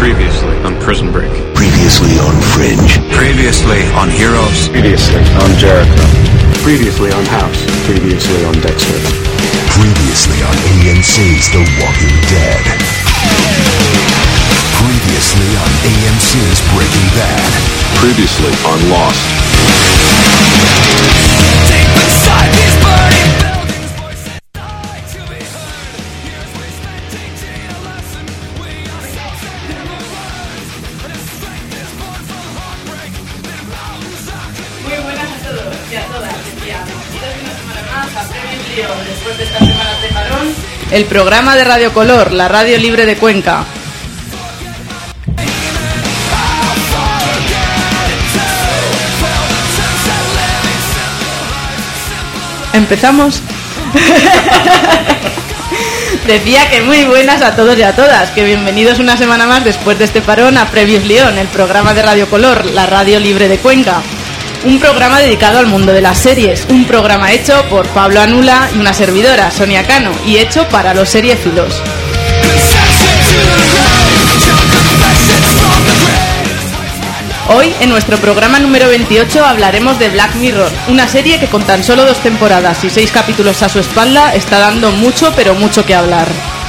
Previously on Prison Break. Previously on Fringe. Previously on Heroes. Previously on Jericho. Previously on House. Previously on Dexter. Previously on AMC's The Walking Dead. Previously on AMC's Breaking Bad. Previously on Lost. Deep inside these burning buildings, voices die to be heard. Years we spent teaching a lesson. We ourselves have never learned. And its strength is born from heartbreak. It bounds out. Muy buenas a todos y a todas, bienvenidos una semana más a Premios León, después de estas semanas de parón, el programa de Radio Color, la radio libre de Cuenca. ¿Empezamos? Decía que muy buenas a todos y a todas, que bienvenidos una semana más después de este parón a Previous León, el programa de Radio Color, la radio libre de Cuenca. Un programa dedicado al mundo de las series, un programa hecho por Pablo Anula y una servidora, Sonia Cano, y hecho para los seriéfilos. Hoy, en nuestro programa número 28, hablaremos de Black Mirror, una serie que con tan solo 2 temporadas y 6 capítulos a su espalda está dando mucho, pero mucho que hablar.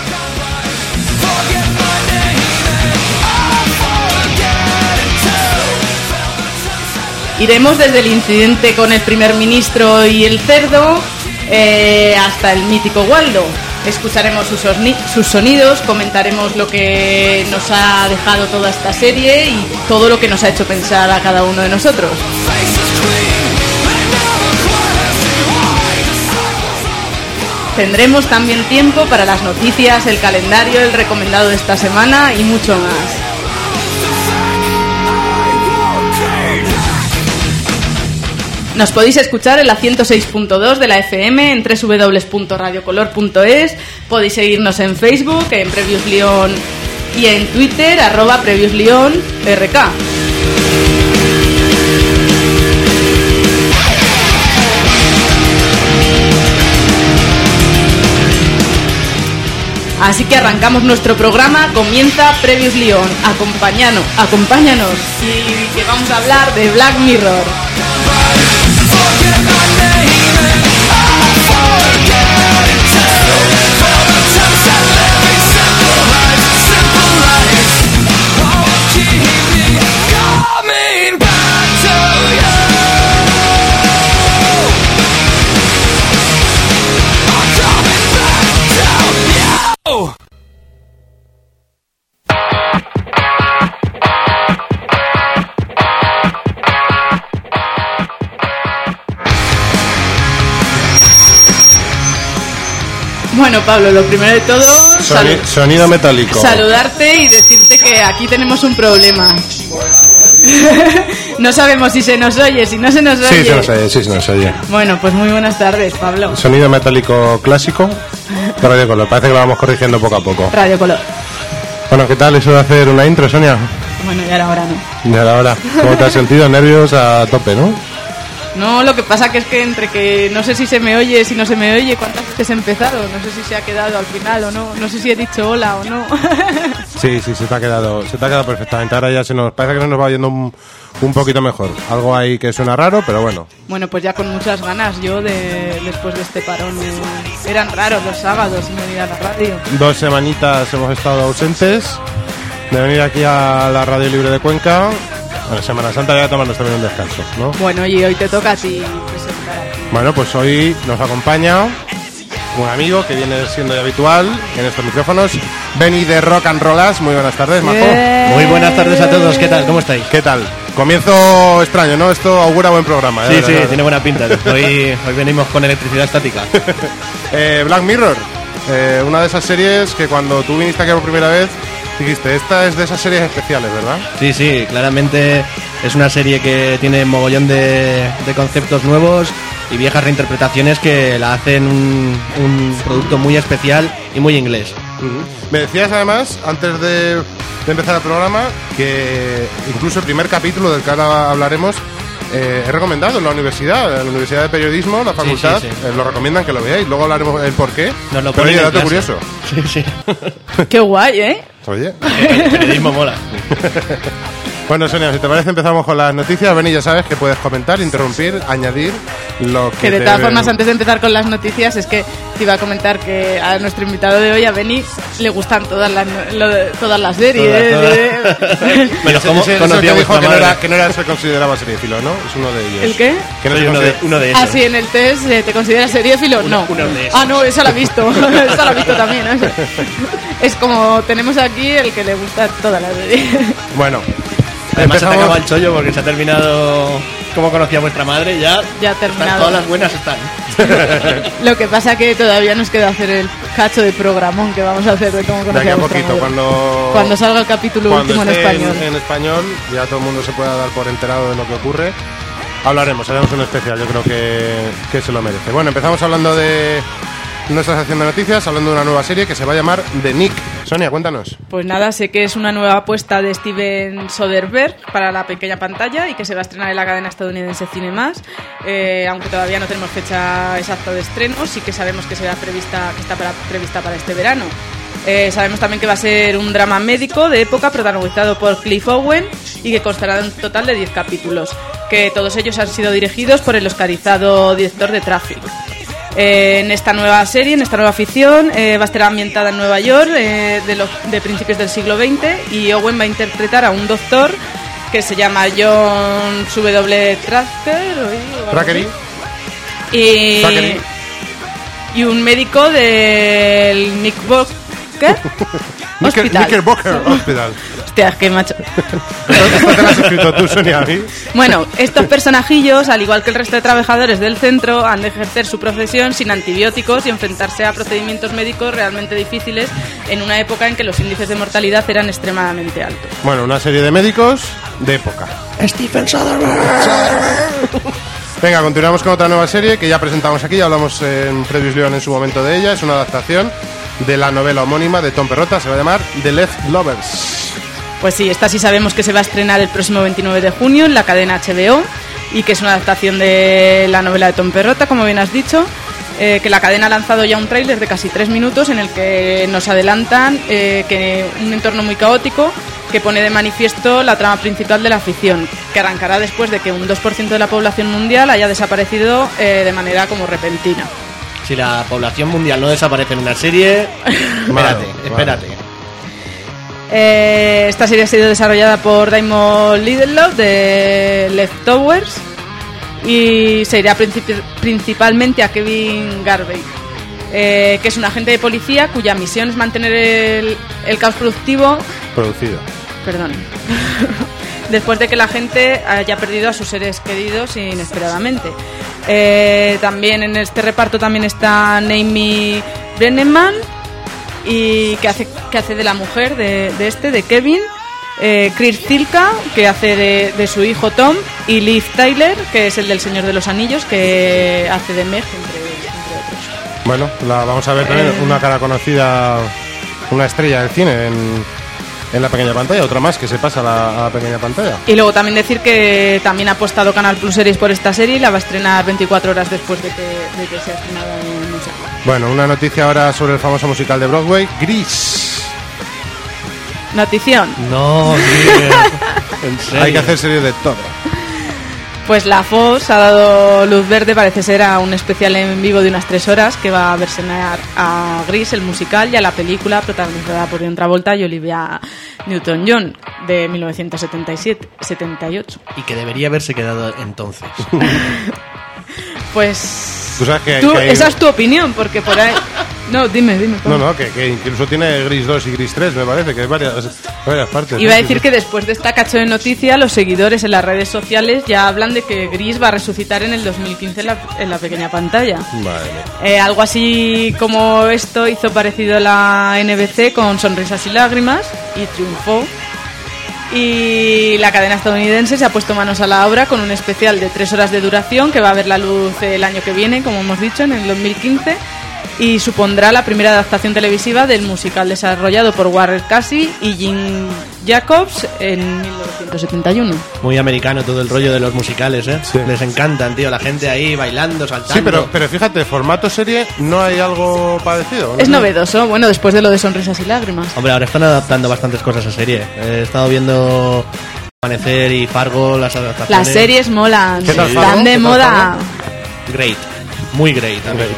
Iremos desde el incidente con el primer ministro y el cerdo hasta el mítico Waldo. Escucharemos sus sonidos, comentaremos lo que nos ha dejado toda esta serie y todo lo que nos ha hecho pensar a cada uno de nosotros. Tendremos también tiempo para las noticias, el calendario, el recomendado de esta semana y mucho más. Nos podéis escuchar en la 106.2 de la FM, en www.radiocolor.es. Podéis seguirnos en Facebook, en Previous León y en Twitter, @PreviousLeonRK. Así que arrancamos nuestro programa, comienza Previous León. Acompáñanos y que vamos a hablar de Black Mirror. Bueno, Pablo, lo primero de todo... Sonido metálico. Saludarte y decirte que aquí tenemos un problema. No sabemos si se nos oye, si no se nos oye. Sí se nos oye. Bueno, pues muy buenas tardes, Pablo. Sonido metálico clásico de Radio Color. Parece que lo vamos corrigiendo poco a poco. Radio Color. Bueno, ¿qué tal eso de hacer una intro, Sonia? Bueno, ya era hora, ¿no? Ya era hora. ¿Cómo te has sentido? Nervios a tope, ¿no? No, lo que pasa que es que entre que no sé si se me oye, si no se me oye, cuántas veces he empezado, no sé si se ha quedado al final o no, no sé si he dicho hola o no. Sí, se te ha quedado perfectamente. Ahora ya parece que se nos va oyendo un poquito mejor. Algo ahí que suena raro, pero bueno. Bueno, pues ya con muchas ganas yo después de este parón. Eran raros los sábados sin venir a la radio. 2 semanitas hemos estado ausentes de venir aquí a la Radio Libre de Cuenca. Bueno, Semana Santa ya tomarnos también un descanso, ¿no? Bueno, y hoy te toca a ti presentar. Bueno, pues hoy nos acompaña un amigo que viene siendo ya habitual en estos micrófonos, Benny de Rock and Rollas. Muy buenas tardes, Majo. Muy buenas tardes a todos, ¿qué tal? ¿Cómo estáis? ¿Qué tal? Comienzo extraño, ¿no? Esto augura buen programa. Sí, tiene buena pinta. Hoy venimos con electricidad estática. Black Mirror, una de esas series que cuando tú viniste aquí por primera vez dijiste, esta es de esas series especiales, ¿verdad? Sí, claramente es una serie que tiene mogollón de conceptos nuevos y viejas reinterpretaciones que la hacen un producto muy especial y muy inglés. Me decías además, antes de empezar el programa, que incluso el primer capítulo del que ahora hablaremos es recomendado en la Universidad de Periodismo, la facultad, sí. Lo recomiendan que lo veáis, luego hablaremos el por qué. Nos lo pero ponen oye, en dato clase. curioso. Sí. Qué guay, ¿eh? Oye. El periodismo mola. Bueno, Sonia, si te parece empezamos con las noticias. Beni, ya sabes que puedes comentar, interrumpir, añir lo que Que de todas formas, antes de empezar con las noticias, es que te iba a comentar que a nuestro invitado de hoy, a Beni, le gustan todas las series. Bueno, ¿cómo Ese conocía que dijo vuestra madre? que no era se consideraba seriéfilo, ¿no? Es uno de ellos. ¿El qué? Que no Soy se uno considera- de esos. Ah, sí, en el test, ¿te consideras seriéfilo? No. uno de esos. Ah, no, esa la he visto. Esa la he visto también. ¿Eh? Es como tenemos aquí el que le gusta toda la serie. Bueno, Además se te empezamos. acaba el chollo porque se ha terminado cómo conocía vuestra madre. Ya Ya ha terminado. todas las buenas están. Lo que pasa que todavía nos queda hacer el cacho de programón que vamos a hacer de cómo De aquí conocía a vuestra poquito, madre. cuando Cuando salga el capítulo cuando último en esté español. en español, ya todo el mundo se pueda dar por enterado de lo que ocurre. Hablaremos, haremos un especial, yo creo que se lo merece. Bueno, empezamos hablando de nuestra sección de noticias, hablando de una nueva serie que se va a llamar The Nick. Sonia, cuéntanos. Pues nada, sé que es una nueva apuesta de Steven Soderbergh para la pequeña pantalla y que se va a estrenar en la cadena estadounidense Cinemas, aunque todavía no tenemos fecha exacta de estreno, sí que sabemos que está prevista para este verano. Sabemos también que va a ser un drama médico de época protagonizado por Cliff Owen y que constará de un total de 10 capítulos, que todos ellos han sido dirigidos por el oscarizado director de Traffic. En esta nueva serie, en esta nueva ficción, va a estar ambientada en Nueva York de principios del siglo XX y Owen va a interpretar a un doctor que se llama John W. Trackery. Y, y un médico del Knickerbocker Hospital. Knickerbocker Hospital. Hostia, es que macho. Esto te lo has escrito tú, Sonia, a mí. Bueno, estos personajillos, al igual que el resto de trabajadores del centro, han de ejercer su profesión sin antibióticos y enfrentarse a procedimientos médicos realmente difíciles en una época en que los índices de mortalidad eran extremadamente altos. Bueno, una serie de médicos de época. Stephen Soderbergh. Venga, continuamos con otra nueva serie que ya presentamos aquí, ya hablamos en Previous Leon en su momento de ella. Es una adaptación de la novela homónima de Tom Perrotta, se va a llamar The Leftovers. Pues sí, esta sí sabemos que se va a estrenar el próximo 29 de junio en la cadena HBO y que es una adaptación de la novela de Tom Perrotta, como bien has dicho, que la cadena ha lanzado ya un tráiler de casi 3 minutos en el que nos adelantan que un entorno muy caótico que pone de manifiesto la trama principal de la ficción, que arrancará después de que un 2% de la población mundial haya desaparecido de manera como repentina. Si la población mundial no desaparece en una serie, espérate. Esta serie ha sido desarrollada por Damon Lindelof de Leftovers y se irá principalmente a Kevin Garvey, que es un agente de policía cuya misión es mantener el caos producido después de que la gente haya perdido a sus seres queridos inesperadamente. También en este reparto también está Naomi Brenneman, y que hace de la mujer de Kevin, Chris Zilka, que hace de su hijo Tom, y Liv Tyler, que es el del Señor de los Anillos, que hace de Meg, entre otros. Bueno, la vamos a ver también, una cara conocida, una estrella del cine en la pequeña pantalla, otra más que se pasa a la pequeña pantalla. Y luego también decir que también ha apostado Canal Plus Series por esta serie y la va a estrenar 24 horas después de que sea estrenada en Museo. Bueno, una noticia ahora sobre el famoso musical de Broadway, Grease. Notición. No, tío. En serio. Hay que hacer series de todo. Pues la Fox ha dado luz verde, parece ser, a un especial en vivo de unas 3 horas que va a versionar a Grease, el musical, y a la película protagonizada por John Travolta y Olivia Newton-John de 1978. Y que debería haberse quedado entonces. Pues Tú sabes que esa es tu opinión, porque por ahí... No, dime. No, que incluso tiene Grease 2 y Grease 3, me parece, que hay varias partes. Iba a Sí, decir que después de esta cacho de noticia, los seguidores en las redes sociales ya hablan de que Grease va a resucitar en el 2015 en la pequeña pantalla. Vale. Algo así como esto hizo parecido la NBC con Sonrisas y Lágrimas y triunfó. Y la cadena estadounidense se ha puesto manos a la obra con un especial de 3 horas de duración que va a ver la luz el año que viene, como hemos dicho, en el 2015, y supondrá la primera adaptación televisiva del musical desarrollado por Warren Casey y Jim Jacobs en 1971. Muy americano todo el rollo de los musicales, ¿eh? Sí. Les encantan, tío, la gente ahí bailando, saltando. Sí, pero fíjate, formato serie, ¿no hay algo parecido? Es novedoso, bueno, después de lo de Sonrisas y Lágrimas. Hombre, ahora están adaptando bastantes cosas a serie. He estado viendo Amanecer y Fargo, las adaptaciones. Las series molan, ¿Qué tal, Fargo? están ¿Qué de tal, moda. Great. Muy great.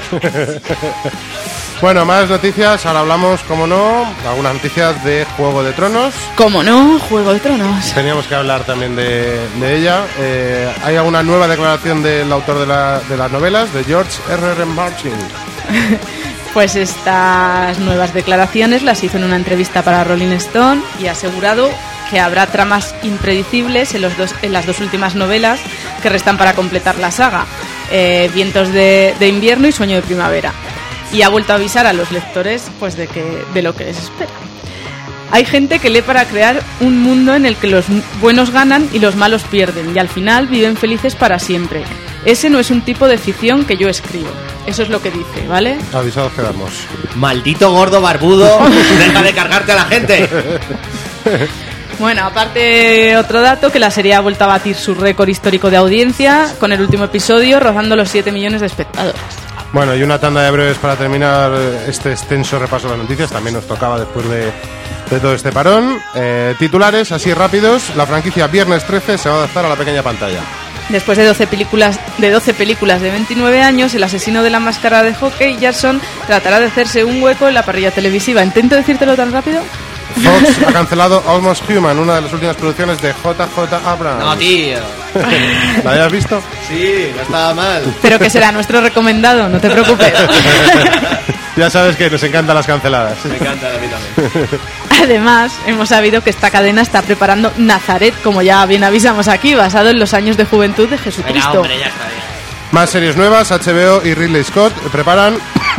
Bueno, más noticias. Ahora hablamos, como no, algunas noticias de Juego de Tronos. ¿Cómo no? Juego de Tronos. Teníamos que hablar también de ella. Hay alguna nueva declaración del autor de las novelas, de George R.R. Martin. Pues estas nuevas declaraciones las hizo en una entrevista para Rolling Stone y ha asegurado que habrá tramas impredecibles en las dos últimas novelas que restan para completar la saga, Vientos de invierno y Sueño de primavera. Y ha vuelto a avisar a los lectores pues de lo que les espera. Hay gente que lee para crear un mundo en el que los buenos ganan y los malos pierden y al final viven felices para siempre. Ese no es un tipo de ficción que yo escribo. Eso es lo que dice, ¿vale? Avisados quedamos. Maldito gordo barbudo, deja de cargarte a la gente. Bueno, aparte otro dato, que la serie ha vuelto a batir su récord histórico de audiencia con el último episodio rozando los 7 millones de espectadores. Bueno, y una tanda de breves para terminar este extenso repaso de las noticias. También nos tocaba después de todo este parón. Titulares así rápidos. La franquicia Viernes 13 se va a adaptar a la pequeña pantalla. Después de 12 películas de 29 años, el asesino de la máscara de hockey, Jason, tratará de hacerse un hueco en la parrilla televisiva. ¿Intento decírtelo tan rápido? Fox ha cancelado Almost Human, una de las últimas producciones de JJ Abrams. No, tío. ¿La habías visto? Sí, no estaba mal. Pero que será nuestro recomendado, no te preocupes. Ya sabes que nos encantan las canceladas. Me encanta a mí también. Además, hemos sabido que esta cadena está preparando Nazaret, como ya bien avisamos aquí, basado en los años de juventud de Jesucristo. Venga, hombre, ya está bien. Más series nuevas. HBO y Ridley Scott preparan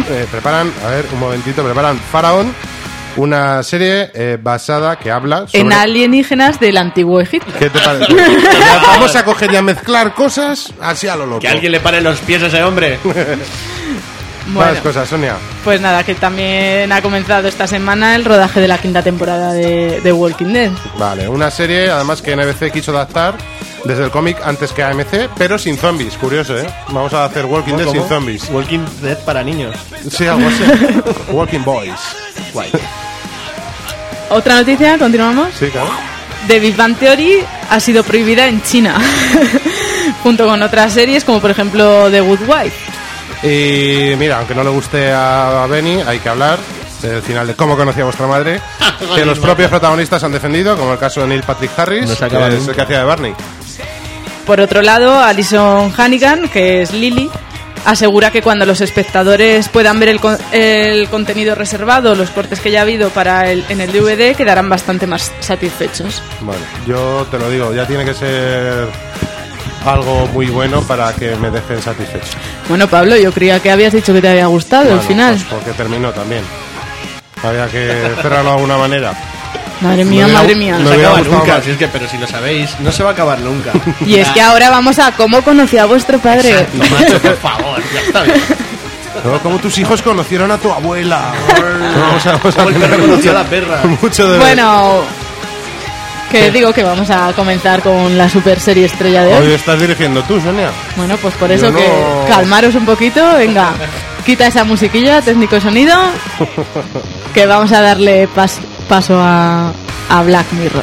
Faraón, una serie basada que habla sobre... En alienígenas del antiguo Egipto. ¿Qué te parece? Vamos a coger y a mezclar cosas así a lo loco. Que alguien le pare los pies a ese hombre. Bueno, Más cosas, Sonia. pues nada, que también ha comenzado esta semana el rodaje de la 5ª temporada de Walking Dead. Vale, una serie además que NBC quiso adaptar desde el cómic antes que AMC, pero sin zombies. Curioso, ¿eh? Vamos a hacer Walking Dead sin zombies. Walking Dead para niños. Sí, algo así. Walking Boys. Guay. Otra noticia, continuamos. Sí, claro. The Big Bang Theory ha sido prohibida en China, junto con otras series como por ejemplo The Good Wife. Y mira, aunque no le guste a Benny, hay que hablar del final de Cómo conocí a vuestra madre, que los propios protagonistas han defendido, como el caso de Neil Patrick Harris, No se que acaba es nunca. el que hacía de Barney. Por otro lado, Alison Hannigan, que es Lily, asegura que cuando los espectadores puedan ver el contenido reservado, los cortes que ya ha habido en el DVD, quedarán bastante más satisfechos. Bueno, yo te lo digo, ya tiene que ser algo muy bueno para que me dejen satisfecho. Bueno, Pablo, yo creía que habías dicho que te había gustado Bueno, el final. pues porque terminó también. Había que cerrarlo de alguna manera. Madre mía, no madre hubiera- mía. no No se hubiera acaba gustado nunca, más. si es que, pero si lo sabéis, no se va a acabar nunca. Y es que ahora vamos a cómo conocí a vuestro padre. No, macho, por favor, ya está bien. No, como tus hijos conocieron a tu abuela. Vamos a Como el perro conoció a la perra. Mucho de... Bueno, que digo que vamos a comenzar con la super serie estrella de Hoy hoy. estás dirigiendo tú, Sonia. Bueno, pues por eso Yo que no- calmaros un poquito, venga, quita esa musiquilla, técnico de sonido, que vamos a darle paso a Black Mirror.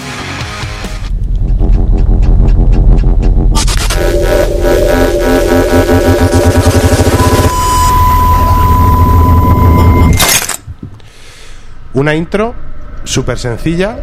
Una intro súper sencilla,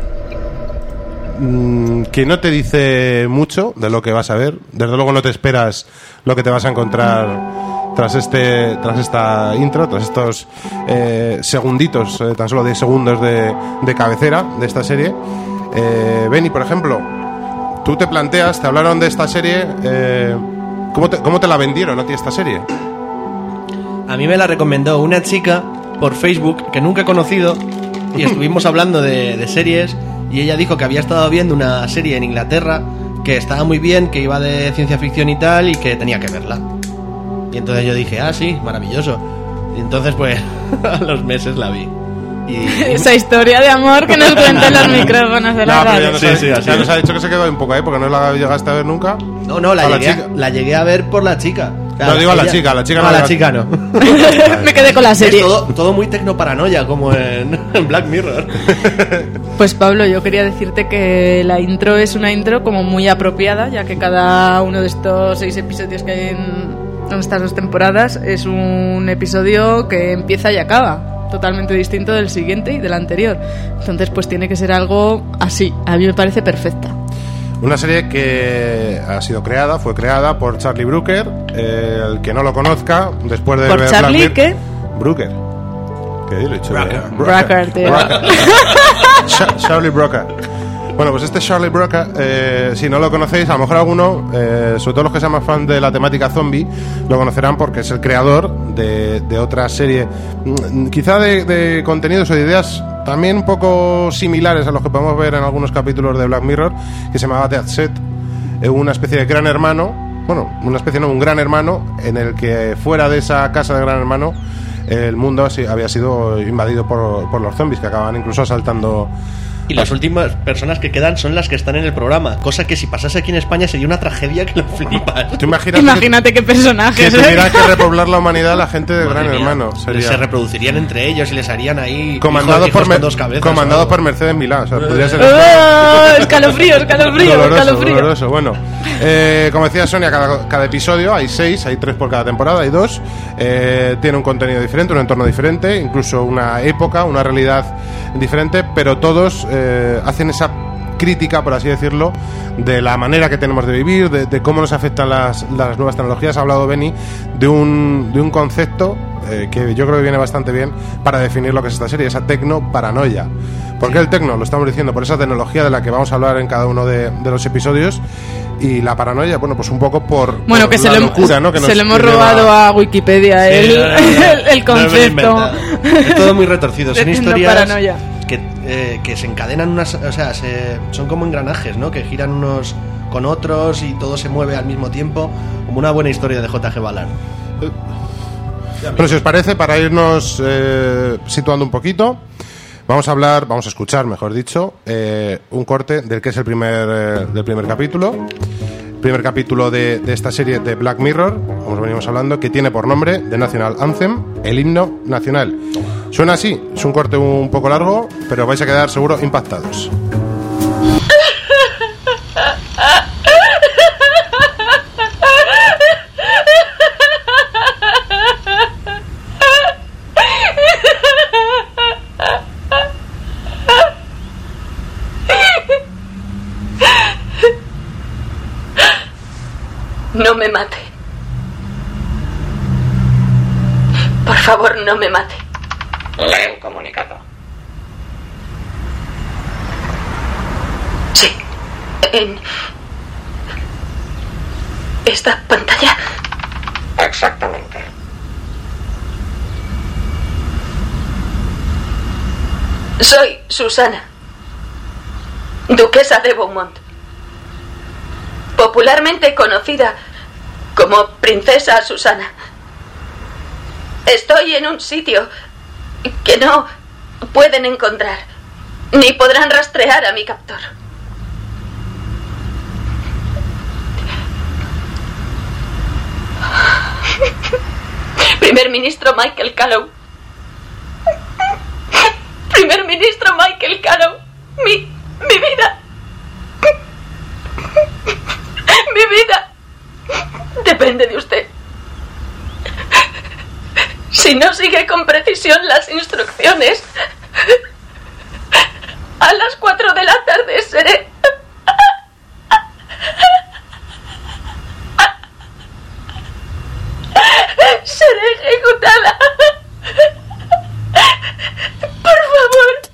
que no te dice mucho de lo que vas a ver. Desde luego no te esperas lo que te vas a encontrar tras esta intro, tras estos segunditos, tan solo 10 segundos de cabecera de esta serie. Benny, por ejemplo, tú te planteas, te hablaron de esta serie, ¿cómo te la vendieron a ti esta serie? A mí me la recomendó una chica por Facebook que nunca he conocido y estuvimos hablando de series y ella dijo que había estado viendo una serie en Inglaterra que estaba muy bien, que iba de ciencia ficción y tal y que tenía que verla. Y entonces yo dije, ah, sí, maravilloso. Y entonces, pues, a los meses la vi. Y... Esa historia de amor que nos cuentan los micrófonos de la No, pero radio. ya nos, Sí, ha, sí, así ya nos es. ha dicho que se quedó un poco ahí, porque no la llegaste a ver nunca. No, A la chica. la llegué a ver por la chica. No, digo a la chica no. no A la la- chica no. Me quedé con la Es serie. todo muy tecnoparanoia, como en Black Mirror. Pues Pablo, yo quería decirte que la intro es una intro como muy apropiada, ya que cada uno de estos 6 episodios que hay en estas 2 temporadas es un episodio que empieza y acaba, totalmente distinto del siguiente y del anterior. Entonces pues tiene que ser algo así, a mí me parece perfecta. Una serie que fue creada por Charlie Brooker. El que no lo conozca, después de ¿Por ver Charlie Black qué? Brooker. ¿Qué lo he dicho? Brooker, tío. Charlie Brooker. Bueno, pues este Charlie Brooker, si no lo conocéis, a lo mejor alguno, sobre todo los que sean más fan de la temática zombie, lo conocerán porque es el creador de otra serie, quizá de contenidos o de ideas también un poco similares a los que podemos ver en algunos capítulos de Black Mirror, que se llamaba Dead Set, una especie de gran hermano, bueno, una especie no, un gran hermano, en el que fuera de esa casa de gran hermano el mundo había sido invadido por los zombies, que acaban incluso asaltando. Y las últimas personas que quedan son las que están en el programa. Cosa que si pasase aquí en España sería una tragedia que lo flipas. ¿Tú imaginas Imagínate qué que personajes, tuviera que repoblar la humanidad la gente de Madre Gran mía. Hermano? Se Sería reproducirían entre ellos y les harían ahí comandados hijos por, con 2 cabezas. comandados o por algo. Mercedes Milá. O sea, podría ser ¡Oh! Escalofrío, escalofrío, doloroso, escalofrío. doloroso. Bueno, como decía Sonia, cada episodio hay 6, hay 3 por cada temporada, hay 2. Tiene un contenido diferente, un entorno diferente, incluso una época, una realidad diferente, pero todos hacen esa crítica, por así decirlo, de la manera que tenemos de vivir, de cómo nos afectan las nuevas tecnologías. Ha hablado Benny de un concepto que yo creo que viene bastante bien para definir lo que es esta serie, esa tecnoparanoia. ¿Por qué el tecno? Lo estamos diciendo por esa tecnología de la que vamos a hablar en cada uno de los episodios, y la paranoia, bueno, pues un poco por Bueno, que la locura, ¿no? Que se le hemos que lleva- robado a Wikipedia Sí, el concepto. No me lo he inventado. Es todo muy retorcido. Son De historias tecnoparanoia. que se encadenan unas... O sea, son como engranajes, ¿no? Que giran unos con otros y todo se mueve al mismo tiempo. Como una buena historia de J.G. Ballard. Pero si os parece, para irnos situando un poquito, vamos a escuchar, mejor dicho, un corte del que es el primer capítulo. Primer capítulo de esta serie de Black Mirror, como os venimos hablando, que tiene por nombre The National Anthem, el himno nacional. Suena así, es un corte un poco largo, pero vais a quedar seguro impactados. No me mate. Por favor, no me mate. Lee un comunicado. Sí. En esta pantalla. Exactamente. Soy Susana, duquesa de Beaumont, popularmente conocida como Princesa Susana. Estoy en un sitio que no pueden encontrar, ni podrán rastrear a mi captor. Primer ministro Michael Callow. Primer ministro Michael Callow. Mi vida. Mi vida depende de usted. Si no sigue con precisión las instrucciones, a las 4 de la tarde seré ejecutada. Por favor.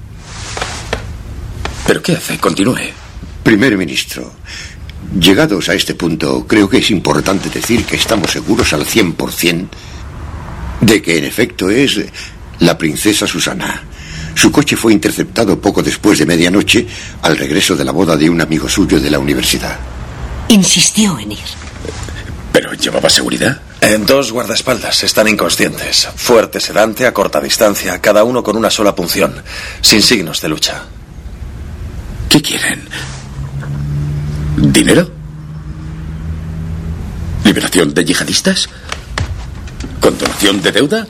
¿Pero qué hace? Continúe. Primer ministro, llegados a este punto, creo que es importante decir que estamos seguros al 100% de que en efecto es la princesa Susana. Su coche fue interceptado poco después de medianoche al regreso de la boda de un amigo suyo de la universidad. Insistió en ir. ¿Pero llevaba seguridad? Dos guardaespaldas están inconscientes. Fuerte sedante a corta distancia, cada uno con una sola punción, sin signos de lucha. ¿Qué quieren? ¿Dinero? ¿Liberación de yihadistas? ¿Condonación de deuda?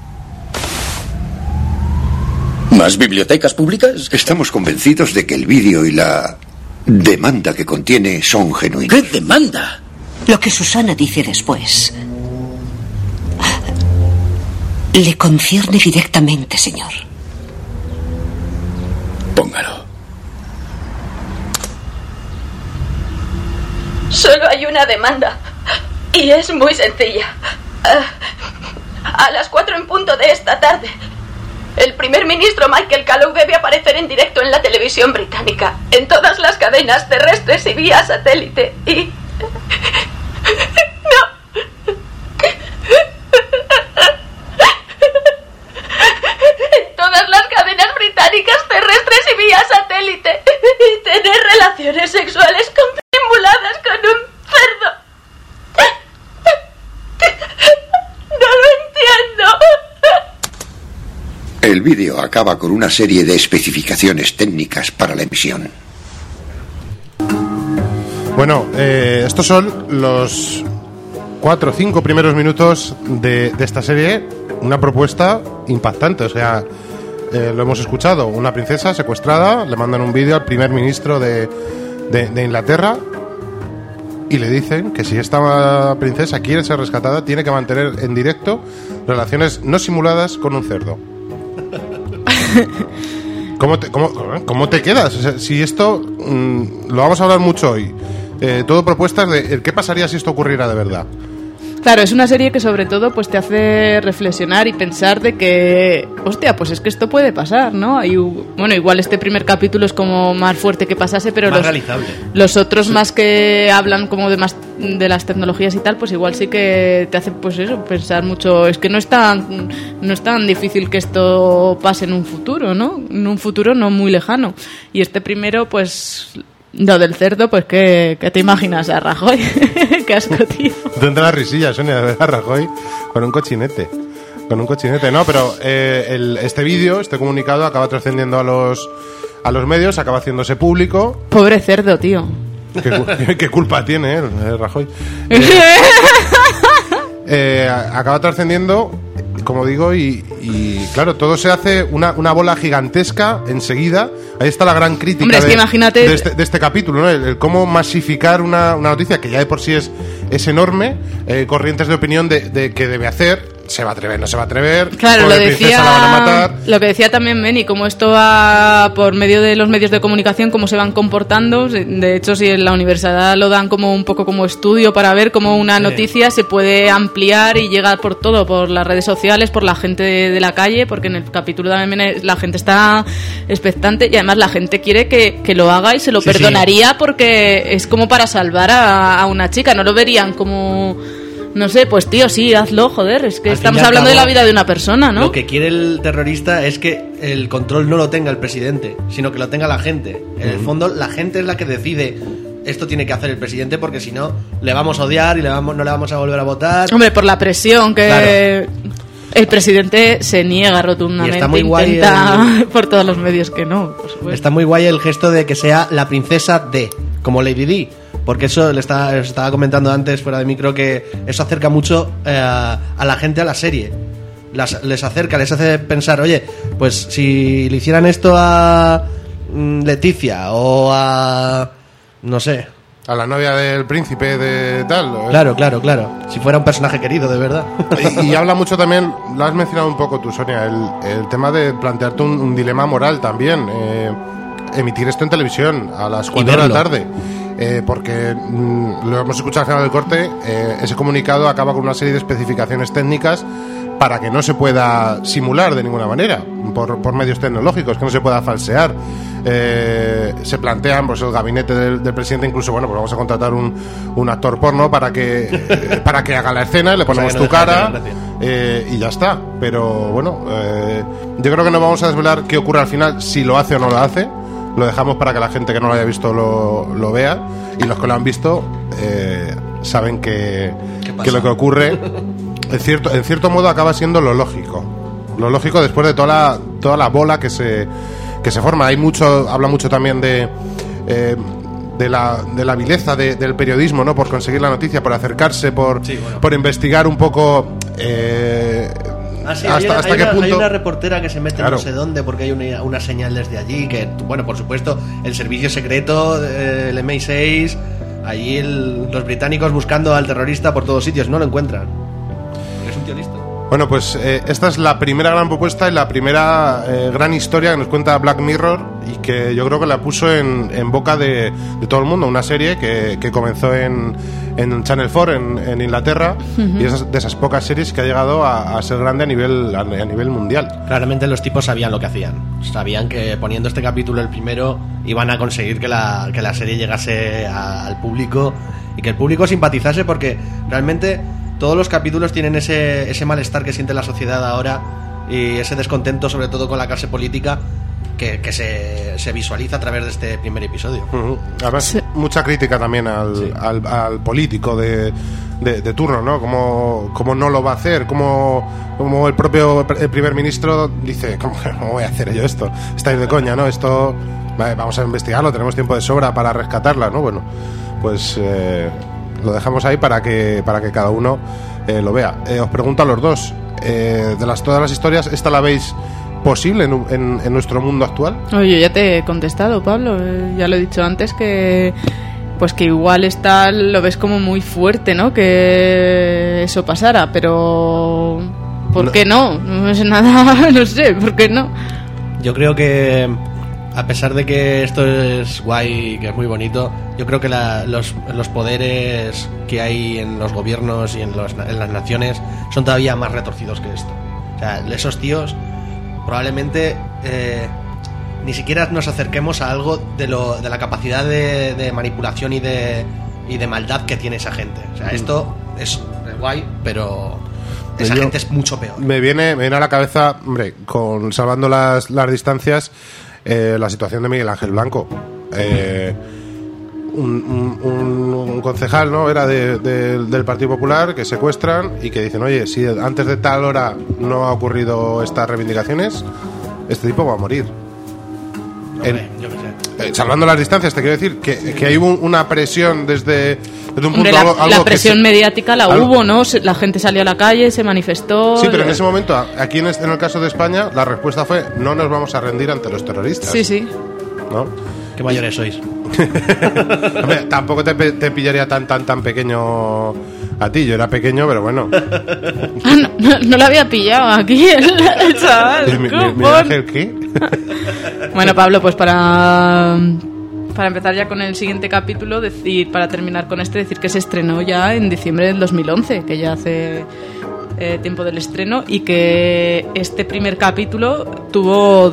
¿Más bibliotecas públicas? Estamos convencidos de que el vídeo y la demanda que contiene son genuinos. ¿Qué demanda? Lo que Susana dice después le concierne directamente, señor. Póngalo. Solo hay una demanda. Y es muy sencilla. A las 4 en punto de esta tarde, el primer ministro Michael Callow debe aparecer en directo en la televisión británica, en todas las cadenas terrestres y vía satélite. Y... no. En todas las cadenas británicas terrestres y vía satélite. Y tener relaciones sexuales simuladas con un cerdo. No lo entiendo. El vídeo acaba con una serie de especificaciones técnicas para la emisión. Bueno, estos son los 4 o 5 primeros minutos de esta serie. Una propuesta impactante, o sea, lo hemos escuchado. Una princesa secuestrada, le mandan un vídeo al primer ministro de Inglaterra y le dicen que si esta princesa quiere ser rescatada, tiene que mantener en directo relaciones no simuladas con un cerdo. ¿Cómo te quedas? O sea, si esto lo vamos a hablar mucho hoy, todo propuestas de qué pasaría si esto ocurriera de verdad. Claro, es una serie que sobre todo pues te hace reflexionar y pensar de que, hostia, pues es que esto puede pasar, ¿no? Y, bueno, igual este primer capítulo es como más fuerte que pasase, pero más realizable. Los otros más que hablan como de las tecnologías y tal, pues igual sí que te hace pues eso, pensar mucho. Es que no es tan difícil que esto pase en un futuro, ¿no? En un futuro no muy lejano. Y este primero, pues... Lo del cerdo, pues ¿qué te imaginas a Rajoy? Qué asco, tío. Tendrá la risilla, Sonia, de ver a Rajoy con un cochinete. No, pero este vídeo, este comunicado acaba trascendiendo a los medios, acaba haciéndose público. Pobre cerdo, tío. ¿Qué culpa tiene él, Rajoy? Acaba trascendiendo, como digo, y claro, todo se hace una bola gigantesca enseguida. Ahí está la gran crítica. Hombre, es que imagínate... de este capítulo, ¿no? El cómo masificar una noticia que ya de por sí es enorme, corrientes de opinión de qué debe hacer. ¿Se va a atrever? ¿No se va a atrever? Claro, la van a matar. Lo que decía también Beni, como esto va por medio de los medios de comunicación, cómo se van comportando. De hecho, si en la universidad lo dan como un poco como estudio para ver cómo una noticia se puede ampliar y llegar por todo, por las redes sociales, por la gente de la calle, porque en el capítulo también la gente está expectante y además la gente quiere que lo haga y se lo perdonaría porque es como para salvar a una chica. No lo verían como... No sé, pues tío, sí, hazlo, joder, es que estamos hablando de la vida de una persona, ¿no? Lo que quiere el terrorista es que el control no lo tenga el presidente, sino que lo tenga la gente. En el fondo, la gente es la que decide esto tiene que hacer el presidente porque si no, le vamos a odiar y no le vamos a volver a votar. Hombre, por la presión que... Claro. El presidente se niega rotundamente, está muy intenta por todos los medios que no, por supuesto. Está muy guay el gesto de que sea la princesa de, como Lady Di. Porque eso le estaba comentando antes fuera de micro que eso acerca mucho a la gente a la serie. Les hace pensar, oye, pues si le hicieran esto a Leticia o a... no sé... A la novia del príncipe de tal. Claro. Si fuera un personaje querido, de verdad. Y habla mucho también, lo has mencionado un poco tú, Sonia, el tema de plantearte un dilema moral también. Emitir esto en televisión a las 4 de la tarde. Porque lo hemos escuchado al final del corte, ese comunicado acaba con una serie de especificaciones técnicas para que no se pueda simular de ninguna manera por medios tecnológicos, que no se pueda falsear. Se plantean, pues el gabinete del presidente incluso, bueno, pues vamos a contratar un actor porno para que haga la escena, le ponemos tu cara y ya está. Pero bueno, yo creo que no vamos a desvelar qué ocurre al final, si lo hace o no lo hace. Lo dejamos para que la gente que no lo haya visto lo vea, y los que lo han visto saben que pasa? lo que ocurre en cierto modo acaba siendo lo lógico después de toda la bola que se forma. Habla mucho también de la vileza del periodismo, ¿no? Por conseguir la noticia, por acercarse, por investigar un poco hasta qué punto. Hay una reportera que se mete Claro. no sé dónde porque hay una señal desde allí que, bueno, por supuesto, el servicio secreto, el MI6, allí los británicos buscando al terrorista por todos sitios, no lo encuentran. Es un tío listo. Bueno, pues esta es la primera gran propuesta y la primera gran historia que nos cuenta Black Mirror y que yo creo que la puso en boca de todo el mundo. Una serie que comenzó en Channel 4 en Inglaterra y es de esas pocas series que ha llegado a ser grande a nivel mundial. Claramente los tipos sabían lo que hacían. Sabían que poniendo este capítulo el primero iban a conseguir que la serie llegase al público y que el público simpatizase, porque realmente todos los capítulos tienen ese malestar que siente la sociedad ahora y ese descontento, sobre todo con la clase política, que se visualiza a través de este primer episodio. Además, mucha crítica también al político de turno, ¿no? Cómo no lo va a hacer, como el propio primer ministro dice, ¿cómo voy a hacer yo esto? Estáis de coña, ¿no? Esto, vamos a investigarlo, tenemos tiempo de sobra para rescatarla, ¿no? Bueno, pues lo dejamos ahí para que cada uno lo vea. Os pregunto a los dos, de todas las historias, ¿esta la veis posible en nuestro mundo actual? Oye, ya te he contestado, Pablo. Ya lo he dicho antes que igual lo ves como muy fuerte, ¿no? Que eso pasara, pero ¿por qué no? No es nada, no sé, ¿por qué no? Yo creo que, a pesar de que esto es guay, que es muy bonito, yo creo que los poderes que hay en los gobiernos y en las naciones son todavía más retorcidos que esto. O sea, esos tíos probablemente ni siquiera nos acerquemos a algo de la capacidad de manipulación y de maldad que tiene esa gente. O sea, esto es guay, pero esa gente es mucho peor. Me viene a la cabeza, hombre, salvando las distancias, la situación de Miguel Ángel Blanco. Un concejal, ¿no? Era del Partido Popular, que secuestran y que dicen, oye, si antes de tal hora no ha ocurrido estas reivindicaciones, este tipo va a morir. Yo qué sé. Salvando las distancias, te quiero decir que hay una presión desde un punto... La presión mediática hubo, ¿no? La gente salió a la calle, se manifestó... Sí, pero en ese momento, aquí en el caso de España, la respuesta fue, no nos vamos a rendir ante los terroristas. Sí. ¿No? Qué mayores sois. Hombre, tampoco te pillaría tan pequeño a ti. Yo era pequeño, pero bueno. No lo había pillado aquí el chaval. ¿Miguel Ángel qué? Bueno, Pablo, pues para empezar ya con el siguiente capítulo, para terminar con decir que se estrenó ya en diciembre del 2011, que ya hace tiempo del estreno, y que este primer capítulo tuvo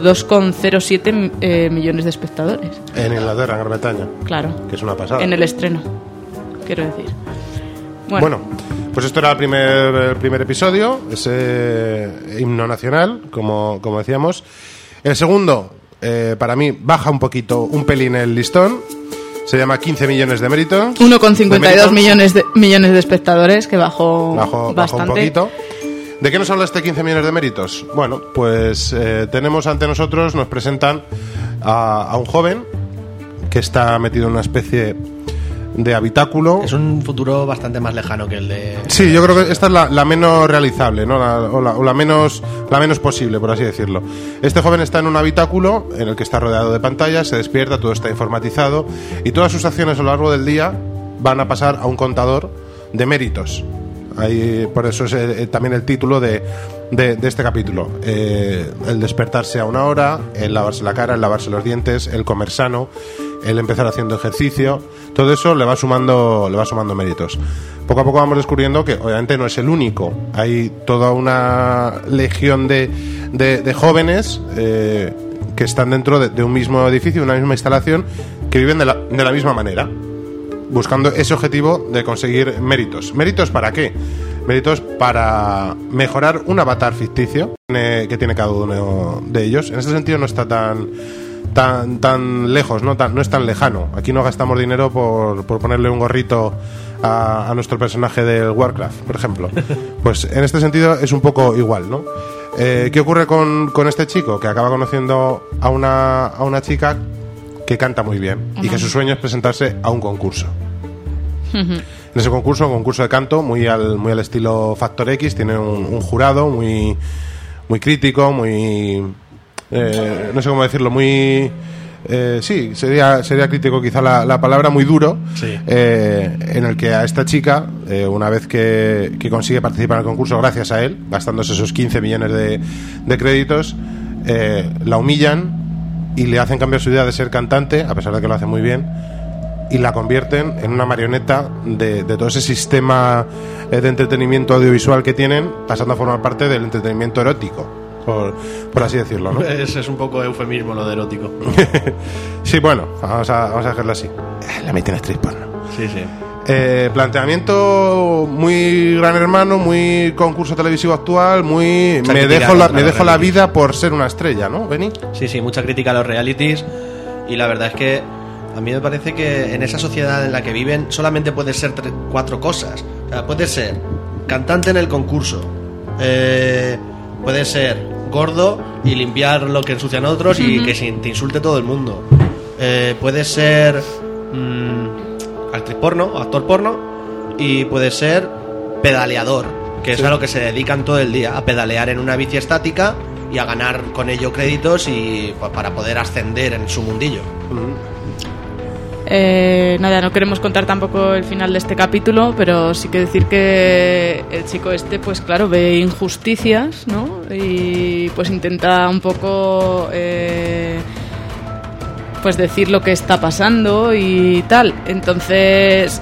2,07 millones de espectadores. En Inglaterra, en Gran Bretaña. Claro. Que es una pasada. En el estreno, quiero decir. Bueno, pues esto era el primer episodio, ese himno nacional, como decíamos. El segundo, para mí, baja un pelín el listón. Se llama 15 millones de méritos. 1,52 millones de espectadores, que bajó bastante. Un poquito. ¿De qué nos habla este 15 millones de méritos? Bueno, pues tenemos ante nosotros, nos presentan a un joven que está metido en una especie de habitáculo. Es un futuro bastante más lejano que el de... Sí, yo creo que esta es la menos realizable, ¿no? La menos posible, por así decirlo. Este joven está en un habitáculo en el que está rodeado de pantallas, se despierta, todo está informatizado y todas sus acciones a lo largo del día van a pasar a un contador de méritos. Ahí, por eso es también el título de este capítulo. El despertarse a una hora, el lavarse la cara, el lavarse los dientes, el comer sano, el empezar haciendo ejercicio, todo eso le va sumando méritos. Poco a poco vamos descubriendo que obviamente no es el único. Hay toda una legión de jóvenes que están dentro de un mismo edificio, una misma instalación, que viven de la misma manera, buscando ese objetivo de conseguir méritos. ¿Méritos para qué? Méritos para mejorar un avatar ficticio que tiene cada uno de ellos. En ese sentido no está tan lejos, no es tan lejano. Aquí no gastamos dinero por ponerle un gorrito a nuestro personaje del Warcraft, por ejemplo. Pues en este sentido es un poco igual, ¿no? ¿Qué ocurre con este chico? Que acaba conociendo a una chica que canta muy bien y que su sueño es presentarse a un concurso. En ese concurso, un concurso de canto muy al estilo Factor X, tiene un jurado muy crítico, muy no sé cómo decirlo, muy sí, sería crítico quizá la palabra, muy duro, sí. En el que a esta chica, una vez que consigue participar en el concurso gracias a él, gastándose esos 15 millones de créditos, la humillan y le hacen cambiar su idea de ser cantante, a pesar de que lo hace muy bien, y la convierten en una marioneta de todo ese sistema de entretenimiento audiovisual que tienen, pasando a formar parte del entretenimiento erótico, por así decirlo, ¿no? Ese es un poco eufemismo lo de erótico. Sí, bueno, vamos a dejarlo así. La meten en actriz porno. Sí, sí. Planteamiento muy Gran Hermano, muy concurso televisivo actual, muy me dejo la vida por ser una estrella, ¿no, Beni? Sí, mucha crítica a los realities, y la verdad es que a mí me parece que en esa sociedad en la que viven solamente puede ser 4 cosas. O sea, puede ser cantante en el concurso, puede ser gordo y limpiar lo que ensucian otros y que te insulte todo el mundo, puede ser actriz porno o actor porno, y puede ser pedaleador, que es a lo que se dedican todo el día, a pedalear en una bici estática y a ganar con ello créditos y para poder ascender en su mundillo. Nada, no queremos contar tampoco el final de este capítulo, pero sí que decir que el chico pues claro, ve injusticias, ¿no? Y pues intenta un poco pues decir lo que está pasando y tal. Entonces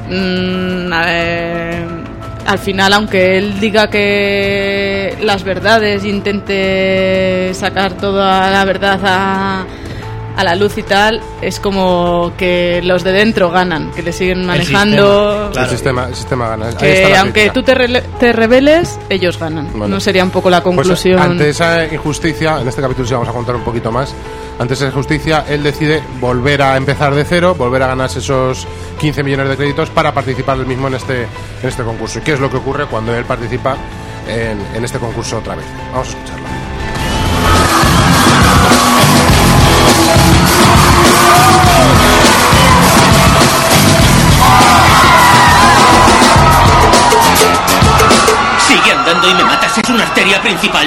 al final, aunque él diga que las verdades y intente sacar toda la verdad a la luz y tal, es como que los de dentro ganan, que le siguen manejando. El sistema gana. Que aunque tú te rebeles, ellos ganan. Bueno, ¿no sería un poco la conclusión? Pues ante esa injusticia, en este capítulo sí vamos a contar un poquito más. Ante esa injusticia, él decide volver a empezar de cero, volver a ganarse esos 15 millones de créditos para participar él mismo en este concurso. ¿Y qué es lo que ocurre cuando él participa en este concurso otra vez? Vamos a escucharlo. Sigue andando y me matas, es una arteria principal.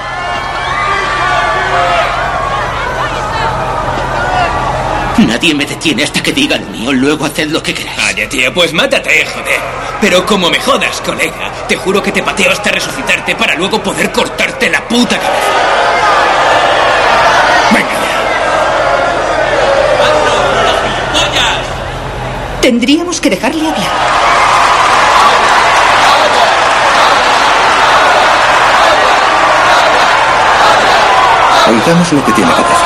Nadie me detiene hasta que diga lo mío, luego haced lo que queráis. Vaya, tío, pues mátate, joder. Pero como me jodas, colega, te juro que te pateo hasta resucitarte para luego poder cortarte la puta cabeza. Venga ya. Tendríamos que dejarle hablar. Oigamos lo que tiene que decir.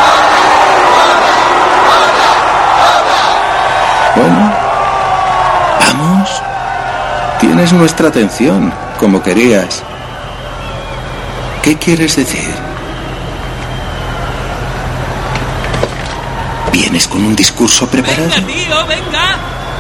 Bueno, vamos. Tienes nuestra atención, como querías. ¿Qué quieres decir? ¿Vienes con un discurso preparado? ¡Venga, tío, venga!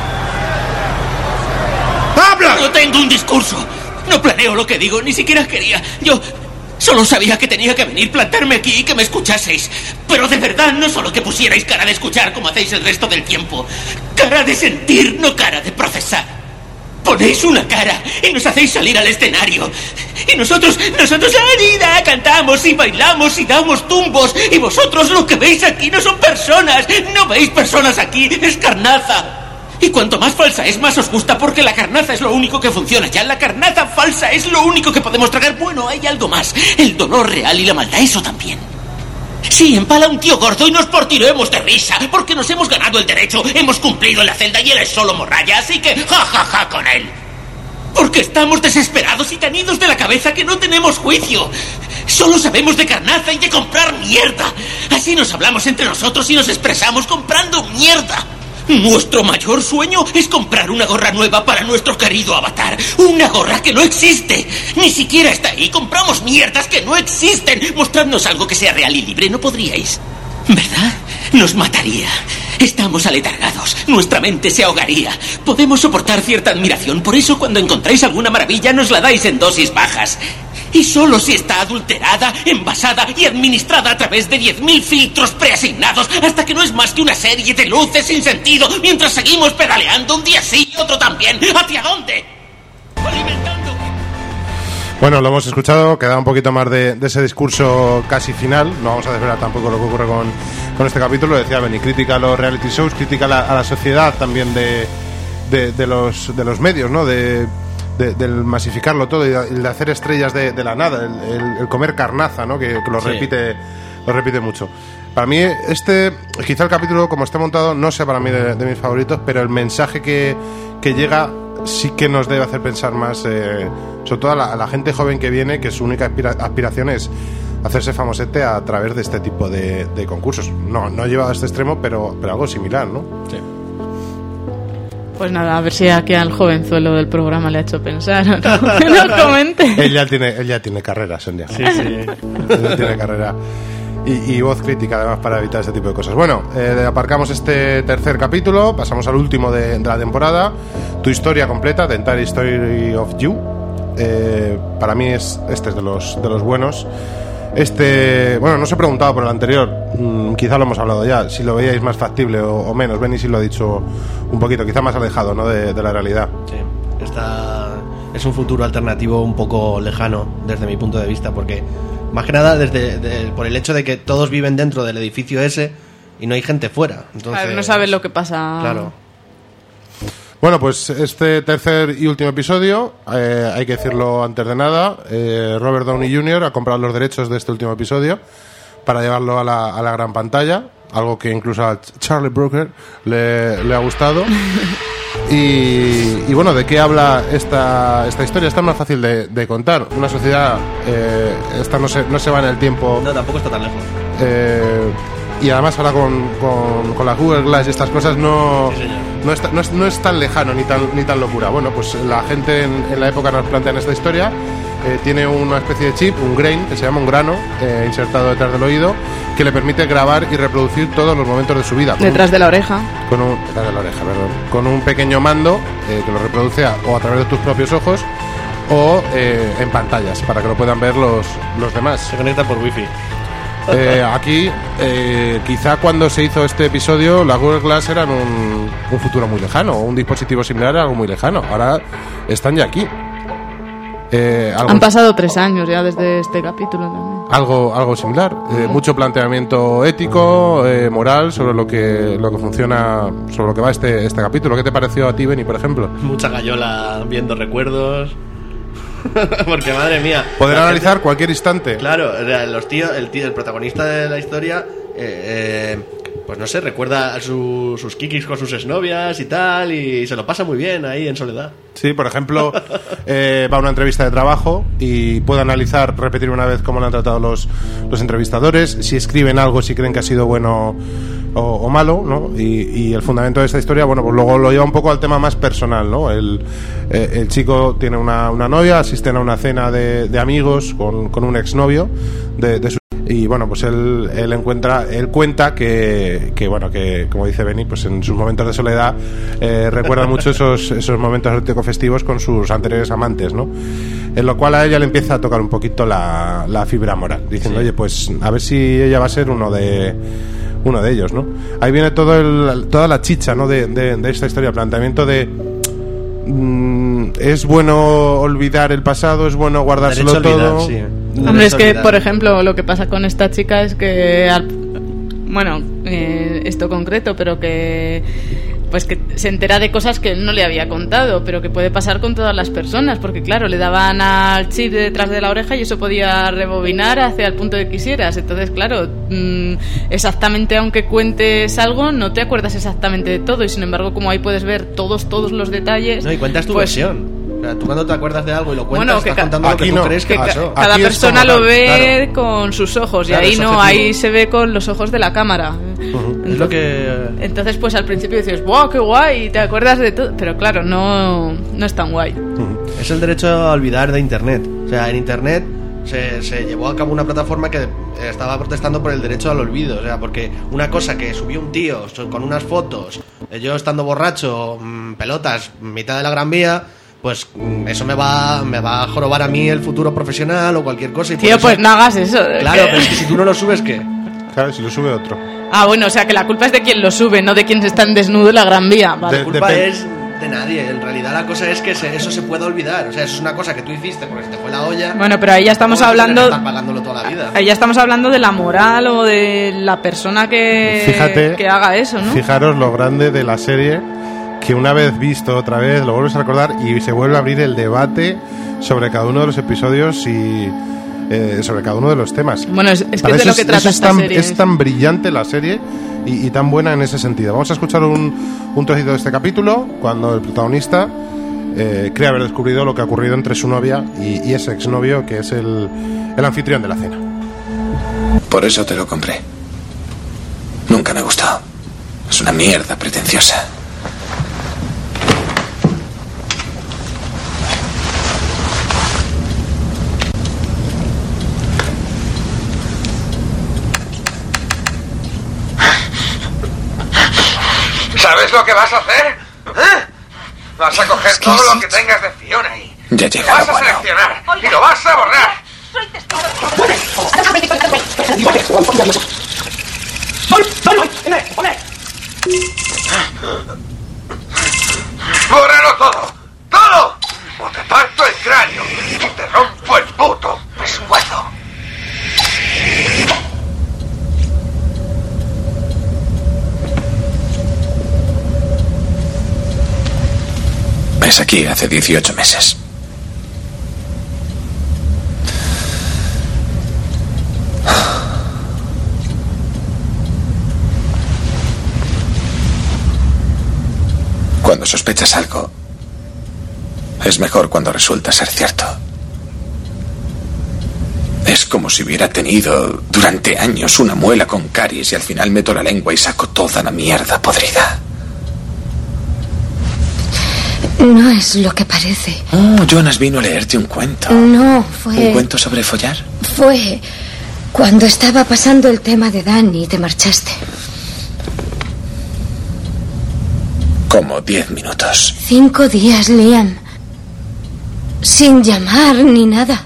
¡Habla! No tengo un discurso. No planeo lo que digo, ni siquiera quería. Yo solo sabía que tenía que venir, plantarme aquí y que me escuchaseis. Pero de verdad, no solo que pusierais cara de escuchar como hacéis el resto del tiempo. Cara de sentir, no cara de procesar. Ponéis una cara y nos hacéis salir al escenario. Y nosotros la herida, cantamos y bailamos y damos tumbos. Y vosotros lo que veis aquí no son personas. No veis personas aquí, es carnaza. Y cuanto más falsa es, más os gusta, porque la carnaza es lo único que funciona ya. La carnaza falsa es lo único que podemos tragar. Bueno, hay algo más. El dolor real y la maldad, eso también. Sí, empala a un tío gordo y nos partiremos de risa, porque nos hemos ganado el derecho, hemos cumplido en la celda y él es solo morralla, así que ja con él. Porque estamos desesperados y tan idos de la cabeza que no tenemos juicio. Solo sabemos de carnaza y de comprar mierda. Así nos hablamos entre nosotros y nos expresamos comprando mierda. Nuestro mayor sueño es comprar una gorra nueva para nuestro querido avatar. Una gorra que no existe. Ni siquiera está ahí. Compramos mierdas que no existen. Mostradnos algo que sea real y libre. No podríais, ¿verdad? nos mataría. Estamos aletargados, nuestra mente se ahogaría. Podemos soportar cierta admiración, por eso cuando encontráis alguna maravilla nos la dais en dosis bajas. Y solo si está adulterada, envasada y administrada a través de 10.000 filtros preasignados, hasta que no es más que una serie de luces sin sentido, mientras seguimos pedaleando un día sí y otro también. ¿Hacia dónde? Bueno, lo hemos escuchado, queda un poquito más de ese discurso casi final. No vamos a desvelar tampoco lo que ocurre con este capítulo. Decía Benny, crítica a los reality shows, crítica a la sociedad también de los medios, ¿no? Del masificarlo todo y de hacer estrellas de la nada, el comer carnaza, ¿no? Que lo repite mucho. Para mí quizá el capítulo como está montado no sea para mí de mis favoritos, pero el mensaje que llega sí que nos debe hacer pensar más, sobre todo a la gente joven que viene, que su única aspiración es hacerse famosete a través de este tipo de concursos. No llevado a este extremo, pero algo similar, ¿no? Sí. Pues nada, a ver si aquí al jovenzuelo del programa le ha hecho pensar. Que nos comente. Él ya tiene carrera, Sonia. Sí. Él ya tiene carrera. Y voz crítica, además, para evitar este tipo de cosas. Bueno, aparcamos este tercer capítulo, pasamos al último de la temporada. Tu historia completa, The Entire Story of You. Para mí este es de los buenos. Bueno, no os he preguntado por el anterior, quizá lo hemos hablado ya, si lo veíais más factible o menos. Benny sí lo ha dicho un poquito, quizá más alejado, ¿no? de la realidad. Sí, es un futuro alternativo un poco lejano desde mi punto de vista, porque más que nada por el hecho de que todos viven dentro del edificio ese y no hay gente fuera. Entonces, claro, no sabes lo que pasa. Claro. Bueno, pues este tercer y último episodio, hay que decirlo antes de nada, Robert Downey Jr. ha comprado los derechos de este último episodio para llevarlo a la gran pantalla, algo que incluso a Charlie Brooker le ha gustado. Y bueno, ¿de qué habla esta historia? Esta es más fácil de contar. Una sociedad, esta no se va en el tiempo. No, tampoco está tan lejos. Y además ahora con la Google Glass y estas cosas no es tan lejano ni tan locura. Bueno, pues la gente en la época nos plantean esta historia. Tiene una especie de chip, un grain, que se llama un grano, insertado detrás del oído, que le permite grabar y reproducir todos los momentos de su vida. Detrás de la oreja. Detrás de la oreja, perdón. Con un pequeño mando que lo reproduce o a través de tus propios ojos o en pantallas, para que lo puedan ver los demás. Se conecta por wifi. Aquí, quizá cuando se hizo este episodio, la Google Glass era un futuro muy lejano, o un dispositivo similar era algo muy lejano. Ahora están ya aquí. Han pasado 3 años ya desde este capítulo también. Algo similar. Mucho planteamiento ético, moral, sobre lo que funciona, sobre lo que va este capítulo. ¿Qué te pareció a ti, Benny, por ejemplo? Mucha gallola viendo recuerdos. Porque madre mía, poder analizar cualquier instante. Claro, el protagonista de la historia, pues no sé, recuerda a sus kikis con sus exnovias y tal, y se lo pasa muy bien ahí en soledad. Sí, por ejemplo, va a una entrevista de trabajo y puede analizar, repetir una vez cómo le han tratado los entrevistadores, si escriben algo, si creen que ha sido bueno o malo, ¿no? Y el fundamento de esta historia, bueno, pues luego lo lleva un poco al tema más personal, ¿no? El chico tiene una novia, asisten a una cena de amigos con un exnovio de su. Y bueno, pues él cuenta que bueno, que como dice Benny, pues en sus momentos de soledad recuerda mucho esos momentos erótico festivos con sus anteriores amantes, ¿no? En lo cual a ella le empieza a tocar un poquito la fibra moral, diciendo, sí, oye, pues a ver si ella va a ser uno de ellos, ¿no? Ahí viene toda la chicha, ¿no? de esta historia, el planteamiento de es bueno olvidar el pasado, es bueno guardárselo todo. Sí. Hombre, es que, por ejemplo, lo que pasa con esta chica es que esto concreto, pero que pues que se entera de cosas que él no le había contado, pero que puede pasar con todas las personas, porque claro, le daban al chip detrás de la oreja y eso podía rebobinar hacia el punto que quisieras. Entonces, claro, exactamente, aunque cuentes algo, no te acuerdas exactamente de todo, y sin embargo, como ahí puedes ver todos los detalles. No, y cuentas tu versión. O sea, tú cuando te acuerdas de algo y lo cuentas, bueno, estás contando lo que tú crees que pasó. Cada persona lo ve, claro, con sus ojos, claro, y ahí no, ahí se ve con los ojos de la cámara. Es lo que... Entonces, pues al principio dices, ¡wow, qué guay! Y te acuerdas de todo, pero claro, no es tan guay. Es el derecho a olvidar de Internet. O sea, en Internet se llevó a cabo una plataforma que estaba protestando por el derecho al olvido. O sea, porque una cosa que subió un tío con unas fotos, yo estando borracho, pelotas, mitad de la Gran Vía, pues eso me va a jorobar a mí el futuro profesional o cualquier cosa. Y Tío, pues no hagas eso. Claro, pero es que si tú no lo subes, ¿qué? Claro, si lo sube otro. Ah, bueno, o sea que la culpa es de quien lo sube, no de quien está en desnudo en la Gran Vía. Vale. La culpa es de nadie. En realidad la cosa es que eso se pueda olvidar. O sea, eso es una cosa que tú hiciste porque se te fue la olla. Bueno, pero ahí ya estamos hablando. Estar pagándolo toda la vida. Ahí ya estamos hablando de la moral o de la persona que haga eso, ¿no? Fijaros lo grande de la serie, que una vez visto otra vez lo vuelves a recordar y se vuelve a abrir el debate sobre cada uno de los episodios y sobre cada uno de los temas. Bueno, es que es de lo que trata esta serie. Es tan brillante la serie y tan buena en ese sentido. Vamos a escuchar un trocito de este capítulo cuando el protagonista cree haber descubrido lo que ha ocurrido entre su novia y ese exnovio que es el anfitrión de la cena. Por eso te lo compré. Nunca me gustó. Es una mierda pretenciosa. ¿Sabes lo que vas a hacer? ¿Eh? Vas a coger todo lo que tengas de Fiona y ya llega vas a seleccionar y lo vas a borrar. Soy testigo. ¡Bórralo todo! ¡Todo! O te parto el cráneo y te rompo el puto pescuezo. Ves aquí hace 18 meses. Cuando sospechas algo, es mejor cuando resulta ser cierto. Es como si hubiera tenido durante años una muela con caries y al final meto la lengua y saco toda la mierda podrida. No es lo que parece. Oh, Jonas vino a leerte un cuento. No, fue... ¿Un cuento sobre follar? Fue cuando estaba pasando el tema de Dan y te marchaste. Como 10 minutos. 5 días, Liam. Sin llamar ni nada.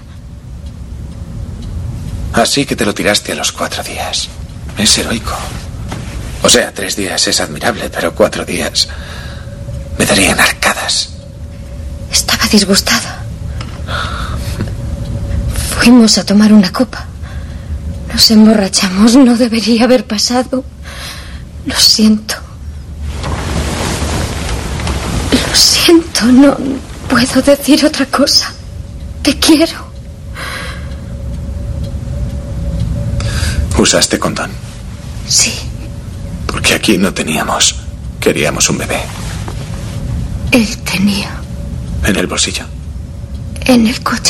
Así que te lo tiraste a los 4 días. Es heroico. O sea, 3 días es admirable, pero 4 días me darían arcadas. Estaba disgustada. Fuimos a tomar una copa. Nos emborrachamos. No debería haber pasado. Lo siento. Lo siento. No puedo decir otra cosa. Te quiero. ¿Usaste condón? Sí. Porque aquí no teníamos. Queríamos un bebé. Él tenía. ¿En el bolsillo? En el coche.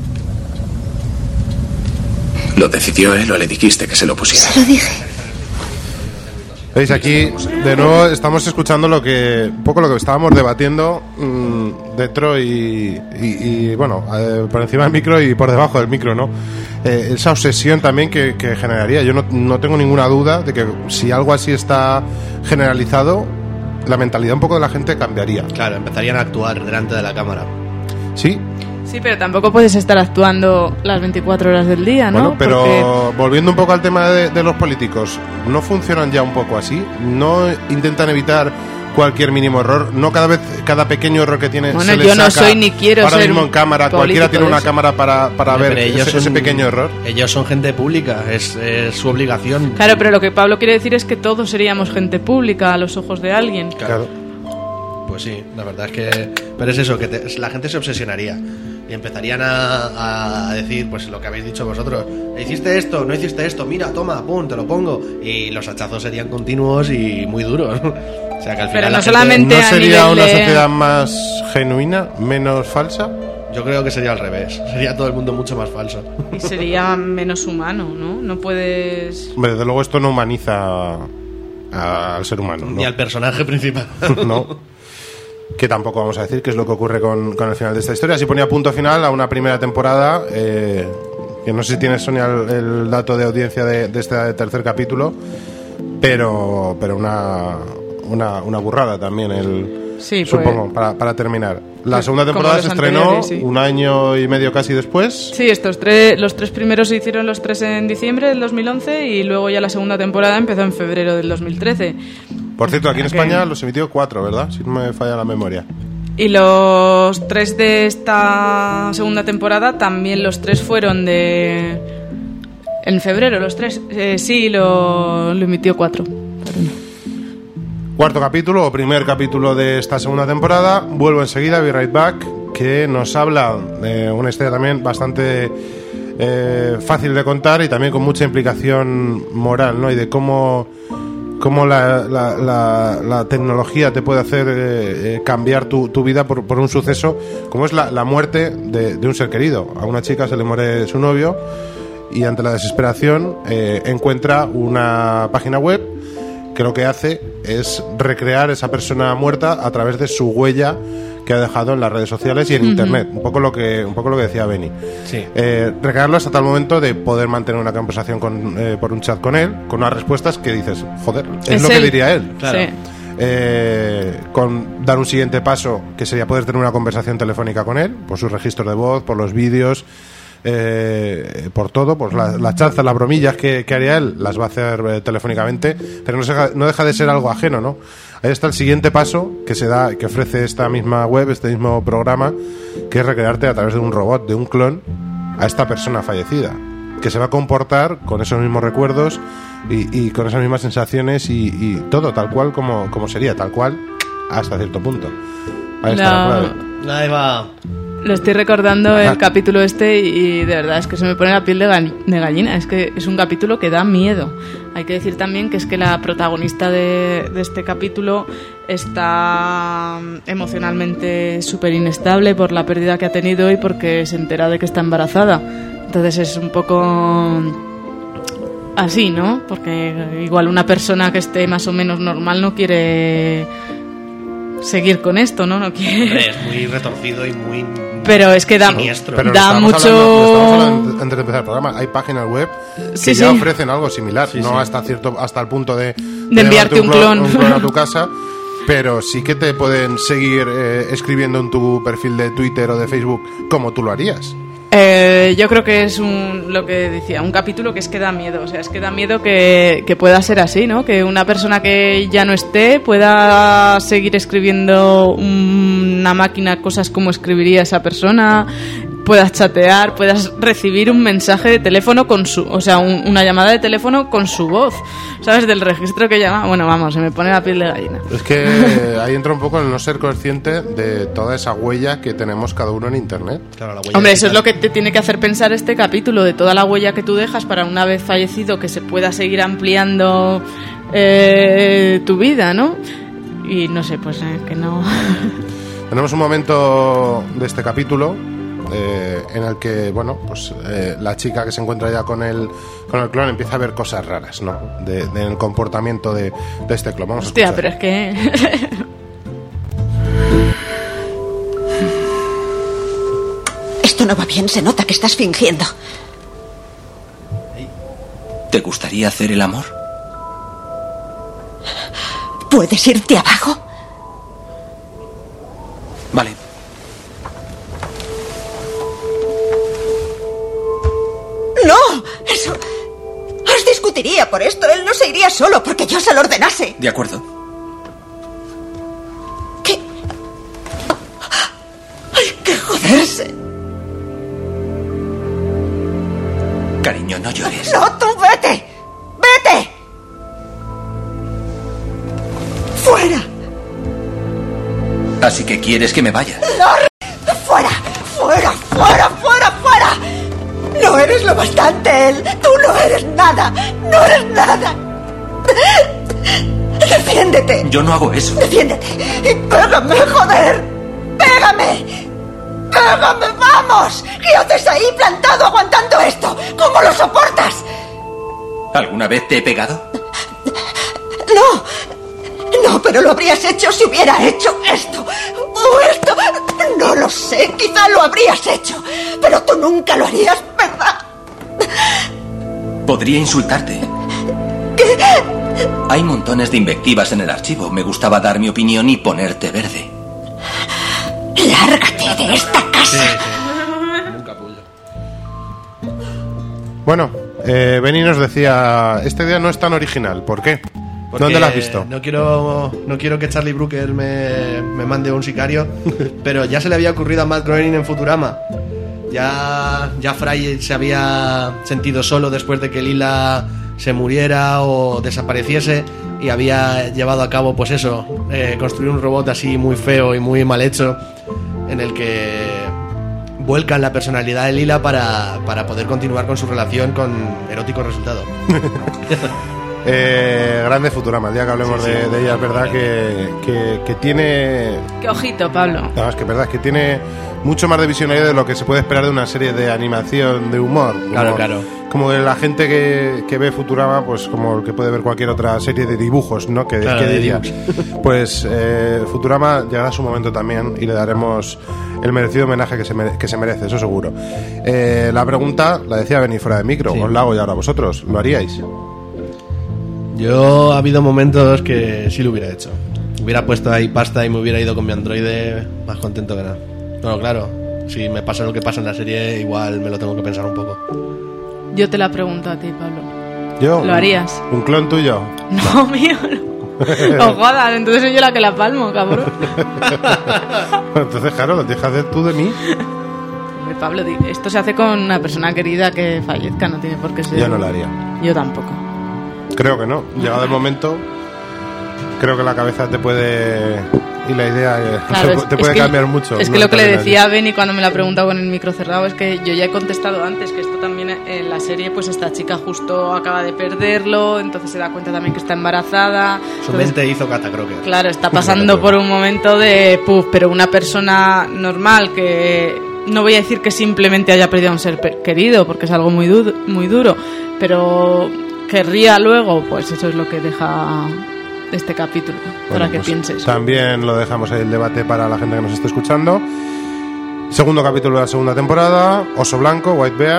¿Lo decidió él o le dijiste que se lo pusiera? Se lo dije. Veis, aquí de nuevo estamos escuchando un poco lo que estábamos debatiendo dentro y bueno, por encima del micro y por debajo del micro, ¿no? Esa obsesión también que generaría. Yo no tengo ninguna duda de que si algo así está generalizado, la mentalidad un poco de la gente cambiaría. Claro, empezarían a actuar delante de la cámara. Sí. Sí, pero tampoco puedes estar actuando las 24 horas del día, ¿no? Bueno, pero volviendo un poco al tema de los políticos, ¿no funcionan ya un poco así? ¿No intentan evitar cualquier mínimo error? ¿No cada pequeño error que tiene bueno, se les yo no saca soy ni quiero ahora ser mismo en cámara? Cualquiera tiene una cámara para ver ese pequeño error. Ellos son gente pública, es su obligación. Claro, pero lo que Pablo quiere decir es que todos seríamos gente pública a los ojos de alguien. Claro. Pues sí, la verdad es que... Pero es eso, que la gente se obsesionaría y empezarían a decir, pues lo que habéis dicho vosotros. ¿Hiciste esto? ¿No hiciste esto? Mira, toma, pum, te lo pongo. Y los hachazos serían continuos y muy duros. O sea que al final pero no la solamente gente... ¿No sería una de... sociedad más genuina, menos falsa? Yo creo que sería al revés. Sería todo el mundo mucho más falso. Y sería menos humano, ¿no? No puedes... Hombre, desde luego esto no humaniza al ser humano, ¿no? Ni al personaje principal. No. Que tampoco vamos a decir qué es lo que ocurre con el final de esta historia. Si ponía punto final a una primera temporada que no sé si tiene Sonia el dato de audiencia de este tercer capítulo, pero una burrada también sí, supongo, para terminar. La segunda temporada se estrenó sí. un año y medio casi después. Sí, los tres primeros se hicieron los tres en diciembre del 2011 y luego ya la segunda temporada empezó en febrero del 2013. Por cierto, aquí en España los emitió 4, ¿verdad? Si no me falla la memoria. Y los 3 de esta segunda temporada también los 3 fueron en febrero, los 3. Sí, lo emitió 4. Cuarto capítulo o primer capítulo de esta segunda temporada. Vuelvo enseguida, Be Right Back, que nos habla de una historia también bastante fácil de contar y también con mucha implicación moral, ¿no? Y de cómo la tecnología te puede hacer cambiar tu vida por un suceso como es la muerte de un ser querido. A una chica se le muere su novio y ante la desesperación encuentra una página web que lo que hace es recrear esa persona muerta a través de su huella que ha dejado en las redes sociales y en internet, un poco lo que decía Beni. Sí. Recrearlo hasta el momento de poder mantener una conversación por un chat con él, con unas respuestas que dices, joder, es lo que diría él. Claro. Sí. Con dar un siguiente paso, que sería poder tener una conversación telefónica con él, por sus registros de voz, por los vídeos, por todo, pues las chanzas, las bromillas que haría él, las va a hacer telefónicamente, pero no deja de ser algo ajeno, ¿no? Ahí está el siguiente paso que ofrece esta misma web, este mismo programa, que es recrearte a través de un robot, de un clon, a esta persona fallecida, que se va a comportar con esos mismos recuerdos y con esas mismas sensaciones y todo tal cual como sería, tal cual hasta cierto punto. Ahí está la clave. Ahí va. Lo estoy recordando el capítulo y de verdad es que se me pone la piel de gallina. Es que es un capítulo que da miedo. Hay que decir también que es que la protagonista de este capítulo está emocionalmente súper inestable por la pérdida que ha tenido y porque se entera de que está embarazada. Entonces es un poco así, ¿no? Porque igual una persona que esté más o menos normal no quiere seguir con esto, ¿no? No quiere. Es muy retorcido y muy pero es que da siniestro. Pero da mucho. Estamos hablando antes de empezar el programa. Hay páginas web que ya ofrecen algo similar, no hasta el punto de enviarte un clon a tu casa, pero sí que te pueden seguir escribiendo en tu perfil de Twitter o de Facebook como tú lo harías. Yo creo que es lo que decía, un capítulo que es que da miedo, o sea, es que da miedo que pueda ser así, ¿no? Que una persona que ya no esté pueda seguir escribiendo una máquina cosas como escribiría esa persona, puedas chatear, puedas recibir un mensaje de teléfono una llamada de teléfono con su voz, ¿sabes? Del registro que llama. Bueno, vamos, se me pone la piel de gallina. Es que ahí entra un poco el no ser consciente de toda esa huella que tenemos cada uno en internet. Claro, la huella Hombre, digital. eso es lo que te tiene que hacer pensar este capítulo, de toda la huella que tú dejas para una vez fallecido que se pueda seguir ampliando tu vida, ¿no? Y no sé, pues que no. Tenemos un momento de este capítulo en el que, bueno, pues la chica que se encuentra ya con el clon empieza a ver cosas raras, ¿no? En el comportamiento de este clon. Vamos a escuchar. Hostia, pero es que... Esto no va bien, se nota que estás fingiendo. ¿Te gustaría hacer el amor? ¿Puedes irte abajo? Vale. ¡No! Eso... Os discutiría por esto. Él no se iría solo porque yo se lo ordenase. De acuerdo. ¿Qué? Hay que joderse. Cariño, no llores. ¡No, tú vete! ¡Vete! ¡Fuera! Así que quieres que me vaya. ¡No! ¡Fuera! ¡Fuera! ¡Fuera! ¡Fuera! ¡Fuera! No eres lo bastante, él. Tú no eres nada. No eres nada. Defiéndete. Yo no hago eso. Defiéndete. Y pégame, joder. Pégame. Pégame, vamos. ¿Qué haces ahí plantado aguantando esto? ¿Cómo lo soportas? ¿Alguna vez te he pegado? No. No, pero lo habrías hecho si hubiera hecho esto. O esto. No lo sé, quizá lo habrías hecho. Pero tú nunca lo harías, ¿verdad? Podría insultarte. ¿Qué? Hay montones de invectivas en el archivo. Me gustaba dar mi opinión y ponerte verde. ¡Lárgate de esta casa! Bueno, Benny nos decía, esta idea no es tan original. ¿Por qué? Porque ¿Dónde la has visto? No quiero que Charlie Brooker me mande un sicario, pero ya se le había ocurrido a Matt Groening en Futurama. Ya Fry se había sentido solo después de que Lila se muriera o desapareciese, y había llevado a cabo, pues eso, construir un robot así muy feo y muy mal hecho, en el que vuelcan la personalidad de Lila para poder continuar con su relación con erótico resultado. Grande Futurama, el día que hablemos de ella, es verdad que tiene... Qué ojito, Pablo. No, es que es verdad que tiene mucho más de visionario de lo que se puede esperar de una serie de animación de humor. Claro. Como la gente que ve Futurama, pues como el que puede ver cualquier otra serie de dibujos, ¿no? Que diría. Pues Futurama llegará a su momento también y le daremos el merecido homenaje que se merece, eso seguro. La pregunta la decía Benny fuera de micro, os la hago ya ahora vosotros. ¿Lo haríais? Yo ha habido momentos que sí lo hubiera hecho. Hubiera puesto ahí pasta y me hubiera ido con mi androide más contento que nada. No, claro, si me pasa lo que pasa en la serie, igual me lo tengo que pensar un poco. Yo te la pregunto a ti, Pablo. ¿Yo? ¿Lo harías? ¿Un clon tuyo? No, mío, no. No jodas, entonces soy yo la que la palmo, cabrón. Entonces, claro, lo tienes que hacer tú de mí. Hombre, Pablo, esto se hace con una persona querida que fallezca, no tiene por qué ser. Yo no lo haría. Yo tampoco. Creo que no. Llegado el momento, creo que la cabeza te puede... Y la idea claro, te puede cambiar mucho. Es que lo que le decía a Benny cuando me la preguntaba con el micro cerrado es que yo ya he contestado antes que esto también en la serie, pues esta chica justo acaba de perderlo, entonces se da cuenta también que está embarazada. Su mente hizo Cata Crocker. Claro, está pasando por un momento de puff, pero una persona normal que no voy a decir que simplemente haya perdido a un ser querido, porque es algo muy duro, pero querría luego, pues eso es lo que deja este capítulo, para que pienses. También lo dejamos ahí el debate para la gente que nos esté escuchando. Segundo capítulo de la segunda temporada, Oso Blanco, White Bear,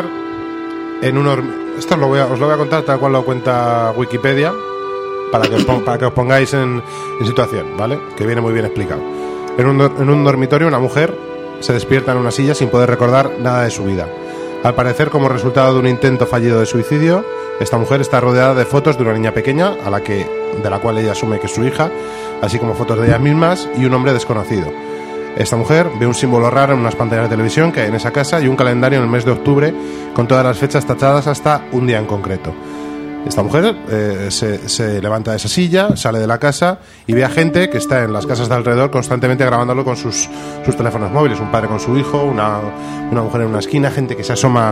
esto os lo voy a contar tal cual lo cuenta Wikipedia, para que os pongáis en situación, ¿vale? Que viene muy bien explicado. En un dormitorio, una mujer se despierta en una silla sin poder recordar nada de su vida. Al parecer, como resultado de un intento fallido de suicidio, esta mujer está rodeada de fotos de una niña pequeña, de la cual ella asume que es su hija, así como fotos de ellas mismas y un hombre desconocido. Esta mujer ve un símbolo raro en unas pantallas de televisión que hay en esa casa y un calendario en el mes de octubre con todas las fechas tachadas hasta un día en concreto. Esta mujer se levanta de esa silla, sale de la casa y ve a gente que está en las casas de alrededor constantemente grabándolo con sus teléfonos móviles. Un padre con su hijo, una mujer en una esquina, gente que se asoma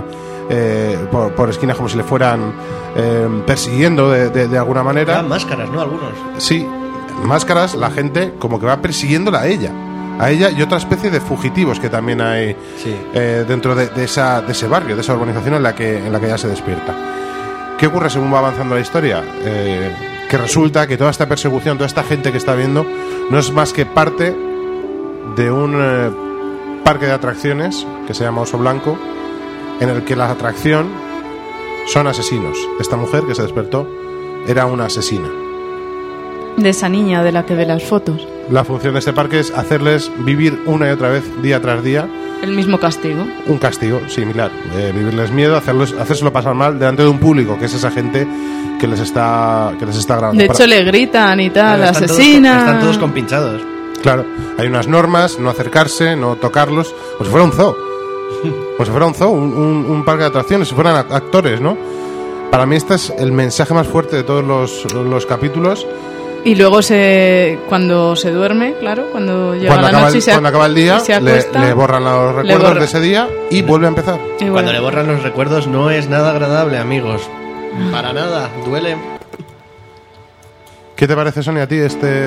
por esquinas como si le fueran persiguiendo de alguna manera. Llevan máscaras, ¿no? Algunos. Sí, máscaras, la gente como que va persiguiéndola a ella y otra especie de fugitivos que también hay dentro de ese barrio, de esa urbanización en la que ella se despierta. ¿Qué ocurre según va avanzando la historia? Que resulta que toda esta persecución, toda esta gente que está viendo, no es más que parte de un parque de atracciones que se llama Oso Blanco, en el que la atracción son asesinos. Esta mujer que se despertó era una asesina. De esa niña de la que ve las fotos. La función de este parque es hacerles vivir una y otra vez, día tras día, el mismo castigo. Un castigo similar. Vivirles miedo, hacérselo pasar mal delante de un público, que es esa gente que les está grabando. De hecho, le gritan y tal, asesina. Están todos compinchados. Claro, hay unas normas, no acercarse, no tocarlos, como si fuera un zoo. Como si fuera un zoo, un parque de atracciones, si fueran actores, ¿no? Para mí este es el mensaje más fuerte de todos los capítulos. Y luego cuando se duerme, claro, cuando llega la noche cuando acaba el día, le borran los recuerdos de ese día y vuelve a empezar. Cuando le borran los recuerdos no es nada agradable, amigos. Para nada, duele. ¿Qué te parece, Sonia, a ti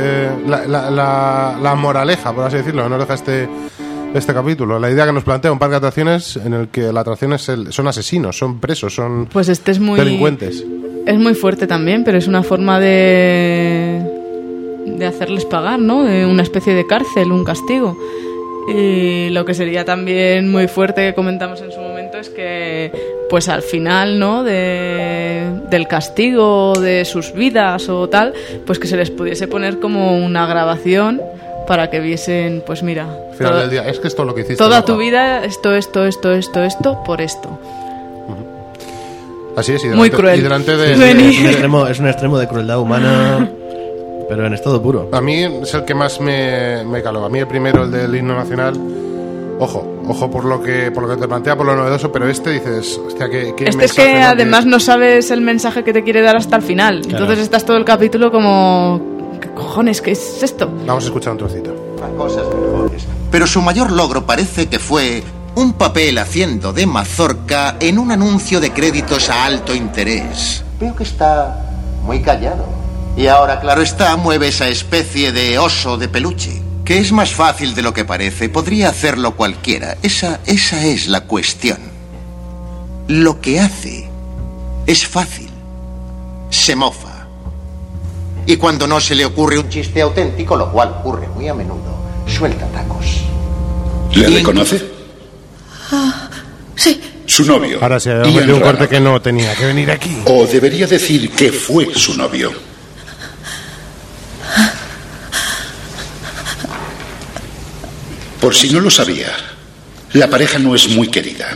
la moraleja, por así decirlo, que nos deja este capítulo? La idea que nos plantea un parque de atracciones en el que las atracciones son asesinos, son presos, son delincuentes. Es muy fuerte también, pero es una forma de hacerles pagar, ¿no? De una especie de cárcel, un castigo. Y lo que sería también muy fuerte, que comentamos en su momento, es que pues al final, ¿no?, del castigo de sus vidas o tal, pues que se les pudiese poner como una grabación para que viesen, pues mira, Final del día, es que esto es lo que hiciste. toda loca. tu vida, esto, por esto. Así es, y Muy delante, cruel. y delante de... Es un extremo de crueldad humana, pero en estado puro. A mí es el que más me caló. A mí el primero, el del himno nacional. Ojo por lo que te plantea, por lo novedoso, pero dices, hostia, qué Este es que además no sabes el mensaje que te quiere dar hasta el final. Claro. Entonces estás todo el capítulo como... ¿Qué cojones? ¿Qué es esto? Vamos a escuchar un trocito. Cosas mejores. Pero su mayor logro parece que fue un papel haciendo de mazorca en un anuncio de créditos a alto interés. Veo que está muy callado. Y ahora, claro está, mueve esa especie de oso de peluche, que es más fácil de lo que parece. Podría hacerlo cualquiera. Esa es la cuestión. Lo que hace es fácil. Se mofa. Y cuando no se le ocurre un chiste auténtico, lo cual ocurre muy a menudo, suelta tacos. ¿Le reconoce? Sí. Su novio. Ahora se ha Ian metido un corte Rannoch. que no tenía que venir aquí. O debería decir que fue su novio. Por si no lo sabía, la pareja no es muy querida.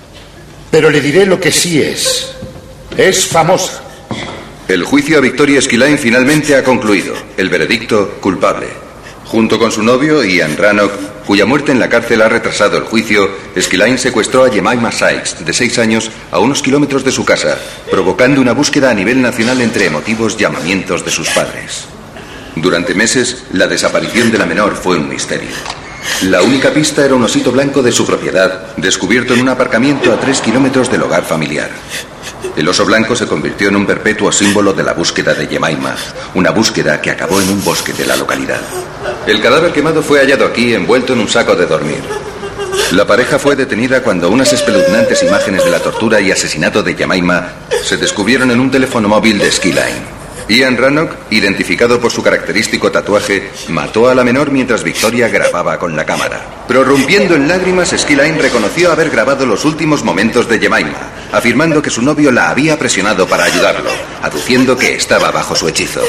Pero le diré lo que sí es. Es famosa. El juicio a Victoria Skillane finalmente ha concluido. El veredicto, culpable. Junto con su novio, Ian Rannoch, cuya muerte en la cárcel ha retrasado el juicio, Skillane secuestró a Jemima Sykes, de 6 años, a unos kilómetros de su casa, provocando una búsqueda a nivel nacional entre emotivos llamamientos de sus padres. Durante meses, la desaparición de la menor fue un misterio. La única pista era un osito blanco de su propiedad, descubierto en un aparcamiento a 3 kilómetros del hogar familiar. El oso blanco se convirtió en un perpetuo símbolo de la búsqueda de Jemima, una búsqueda que acabó en un bosque de la localidad. El cadáver quemado fue hallado aquí envuelto en un saco de dormir. La pareja fue detenida cuando unas espeluznantes imágenes de la tortura y asesinato de Jemima se descubrieron en un teléfono móvil de Skillane. Ian Rannoch, identificado por su característico tatuaje, mató a la menor mientras Victoria grababa con la cámara. Prorrumpiendo en lágrimas, Skillane reconoció haber grabado los últimos momentos de Jemima, afirmando que su novio la había presionado para ayudarlo, aduciendo que estaba bajo su hechizo.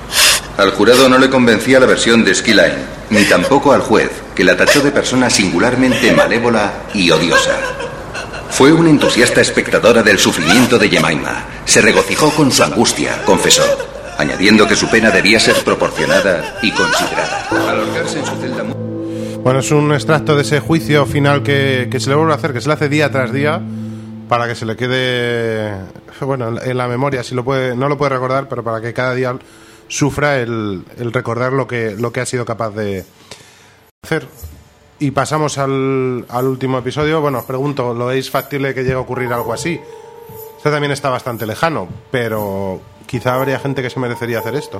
Al jurado no le convencía la versión de Skillane, ni tampoco al juez, que la tachó de persona singularmente malévola y odiosa. Fue una entusiasta espectadora del sufrimiento de Jemima. Se regocijó con su angustia, confesó, añadiendo que su pena debía ser proporcionada y considerada. Al ahorcarse en su celda... Bueno, es un extracto de ese juicio final que se le vuelve a hacer, que se le hace día tras día, para que se le quede, bueno, en la memoria. Si no lo puede recordar, pero para que cada día sufra el recordar lo que ha sido capaz de hacer. Y pasamos al último episodio. Bueno, os pregunto, ¿lo veis factible que llegue a ocurrir algo así? Este también está bastante lejano, pero quizá habría gente que se merecería hacer esto.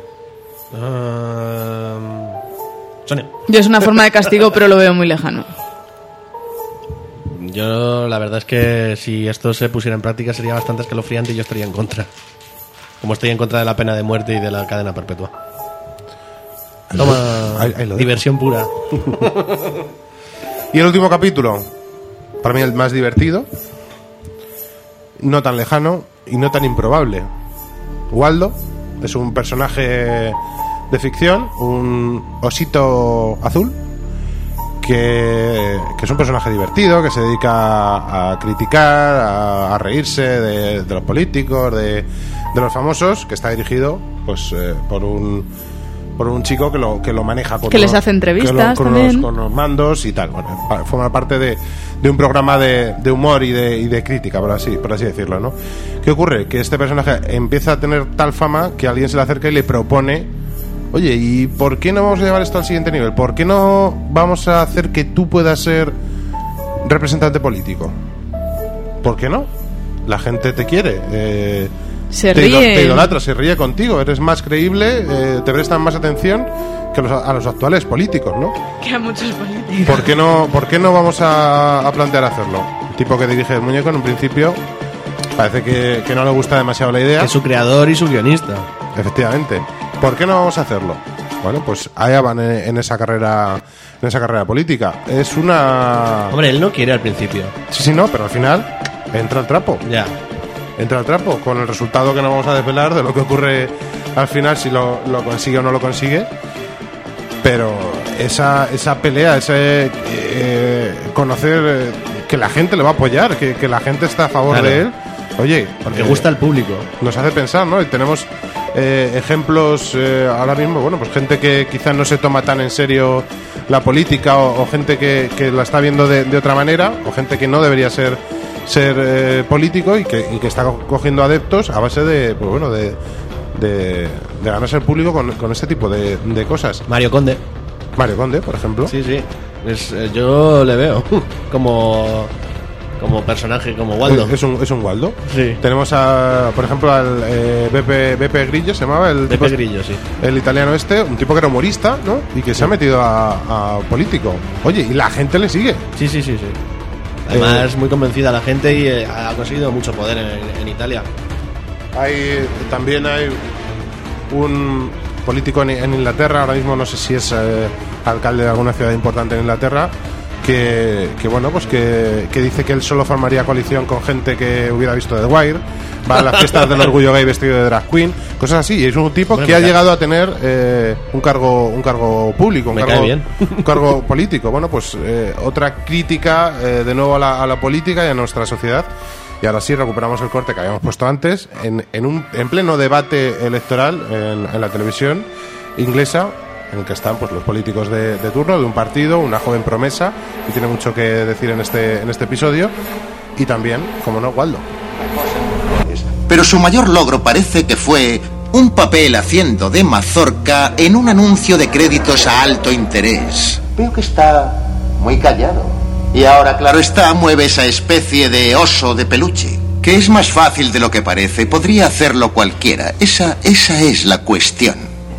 Sonia. Yo es una forma de castigo, pero lo veo muy lejano. Yo la verdad es que si esto se pusiera en práctica sería bastante escalofriante y yo estaría en contra. Como estoy en contra de la pena de muerte y de la cadena perpetua. Toma, ahí lo dejo. diversión pura. Y el último capítulo, para mí el más divertido, no tan lejano y no tan improbable. Waldo es un personaje de ficción, un osito azul, que es un personaje divertido, que se dedica a criticar, a reírse de los políticos, de los famosos, que está dirigido pues por un chico que lo maneja con que les hace entrevistas con también, con los mandos y tal. Bueno, forma parte de un programa de humor y de crítica, por así decirlo, ¿no? ¿Qué ocurre? Que este personaje empieza a tener tal fama que alguien se le acerca y le propone: oye, ¿y por qué no vamos a llevar esto al siguiente nivel? ¿Por qué no vamos a hacer que tú puedas ser representante político? ¿Por qué no? La gente te quiere, se ríe, te idolatra, se ríe contigo, eres más creíble, te prestan más atención que a los actuales políticos, ¿no? que a muchos políticos. ¿Por qué no vamos a plantear hacerlo? El tipo que dirige El Muñeco, en un principio, parece que no le gusta demasiado la idea. Es su creador y su guionista. Efectivamente. ¿Por qué no vamos a hacerlo? Bueno, pues allá van en esa carrera política. Es una... Hombre, él no quiere al principio. Sí, no, pero al final entra al trapo. Ya. Entra al trapo, con el resultado que no vamos a desvelar de lo que ocurre al final, si lo consigue o no lo consigue. Pero esa pelea, ese conocer que la gente le va a apoyar, que la gente está a favor de él, oye, porque gusta al público. Nos hace pensar, ¿no? Y tenemos ejemplos ahora mismo, bueno, pues gente que quizás no se toma tan en serio la política, o gente que la está viendo de otra manera, o gente que no debería ser político y que está cogiendo adeptos a base de, pues bueno, de ganarse el público con este tipo de cosas. Mario Conde, por ejemplo. Sí. Yo le veo como personaje, como Waldo. Es un Waldo. Sí. Tenemos por ejemplo al Beppe Grillo, se llamaba el Beppe Grillo, sí. El italiano un tipo que era humorista, ¿no? Y que se ha metido a político. Oye, y la gente le sigue. Sí. Además, muy convencida la gente y ha conseguido mucho poder en Italia. También hay un político en Inglaterra, ahora mismo no sé si es alcalde de alguna ciudad importante en Inglaterra, que bueno, pues que dice que él solo formaría coalición con gente que hubiera visto The Wire, va a las fiestas del orgullo gay vestido de drag queen, cosas así. Y es un tipo que ha llegado a tener un cargo público, un cargo político. Bueno, pues otra crítica de nuevo a la política y a nuestra sociedad. Y ahora sí recuperamos el corte que habíamos puesto antes en pleno debate electoral en la televisión inglesa, en el que están pues los políticos de turno de un partido, una joven promesa que tiene mucho que decir en este episodio, y también, como no, Waldo. Pero su mayor logro parece que fue un papel haciendo de mazorca en un anuncio de créditos a alto interés. Veo que está muy callado. Y ahora, claro está, mueve esa especie de oso de peluche, que es más fácil de lo que parece. Podría hacerlo cualquiera. Esa es la cuestión.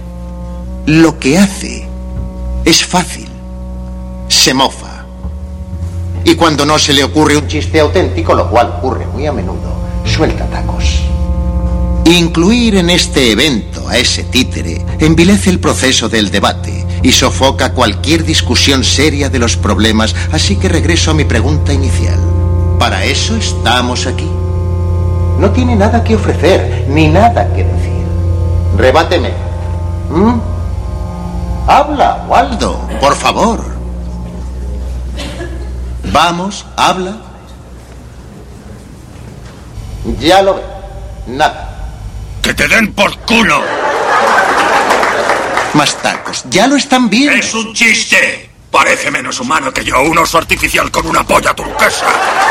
Lo que hace es fácil. Se mofa. Y cuando no se le ocurre un chiste auténtico, lo cual ocurre muy a menudo, suelta tacos. Incluir en este evento a ese títere envilece el proceso del debate y sofoca cualquier discusión seria de los problemas, así que regreso a mi pregunta inicial. ¿Para eso estamos aquí? No tiene nada que ofrecer, ni nada que decir. Rebáteme. Habla, Waldo, por favor. Vamos, habla. Ya lo veo. Nada. ¡Que te den por culo! Más tacos. Ya lo están viendo. ¡Es un chiste! Parece menos humano que yo, un oso artificial con una polla turquesa.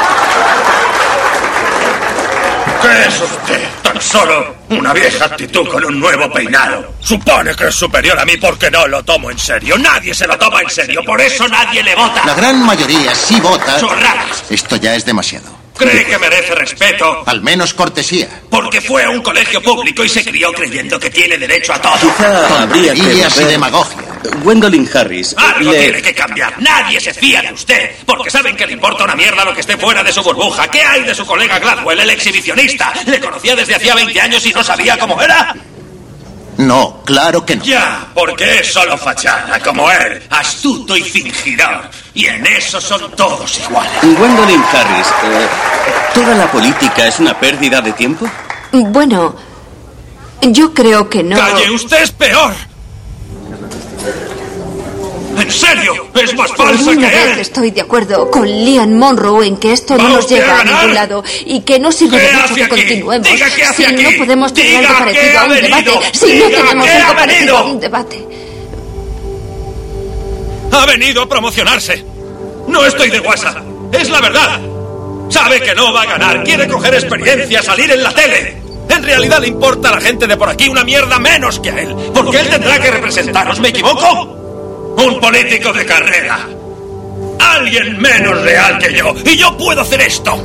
¿Qué es usted? Tan solo una vieja actitud con un nuevo peinado. Supone que es superior a mí porque no lo tomo en serio. Nadie se lo toma en serio, por eso nadie le vota. La gran mayoría sí vota. ¡Chorradas! Esto ya es demasiado. ¿Cree que merece respeto? Al menos cortesía. Porque fue a un colegio público y se crió creyendo que tiene derecho a todo. Quizá habría que Tonterías y demagogia. Gwendolyn Harris Algo tiene que cambiar. Nadie se fía de usted, porque saben que le importa una mierda lo que esté fuera de su burbuja. ¿Qué hay de su colega Gladwell, el exhibicionista? ¿Le conocía desde hacía 20 años y no sabía cómo era? No, claro que no. Ya, porque es solo fachada, como él, astuto y fingidor. Y en eso son todos iguales. Gwendolyn Harris, ¿toda la política es una pérdida de tiempo? Bueno, yo creo que no. ¡Calle, usted es peor! ¡En serio! ¡Es más falsa Por una que vez él! estoy de acuerdo con Liam Monroe en que esto no nos lleva a ningún lado y que no sirve de mucho que continuemos. Si no podemos tener algo parecido a un debate, si no tenemos algo parecido a un debate. Ha venido a promocionarse. No estoy de guasa. Es la verdad. Sabe que no va a ganar. Quiere coger experiencia, salir en la tele. En realidad le importa a la gente de por aquí una mierda menos que a él. Porque él tendrá que representaros. ¿Me equivoco? Un político de carrera. Alguien menos real que yo. Y yo puedo hacer esto.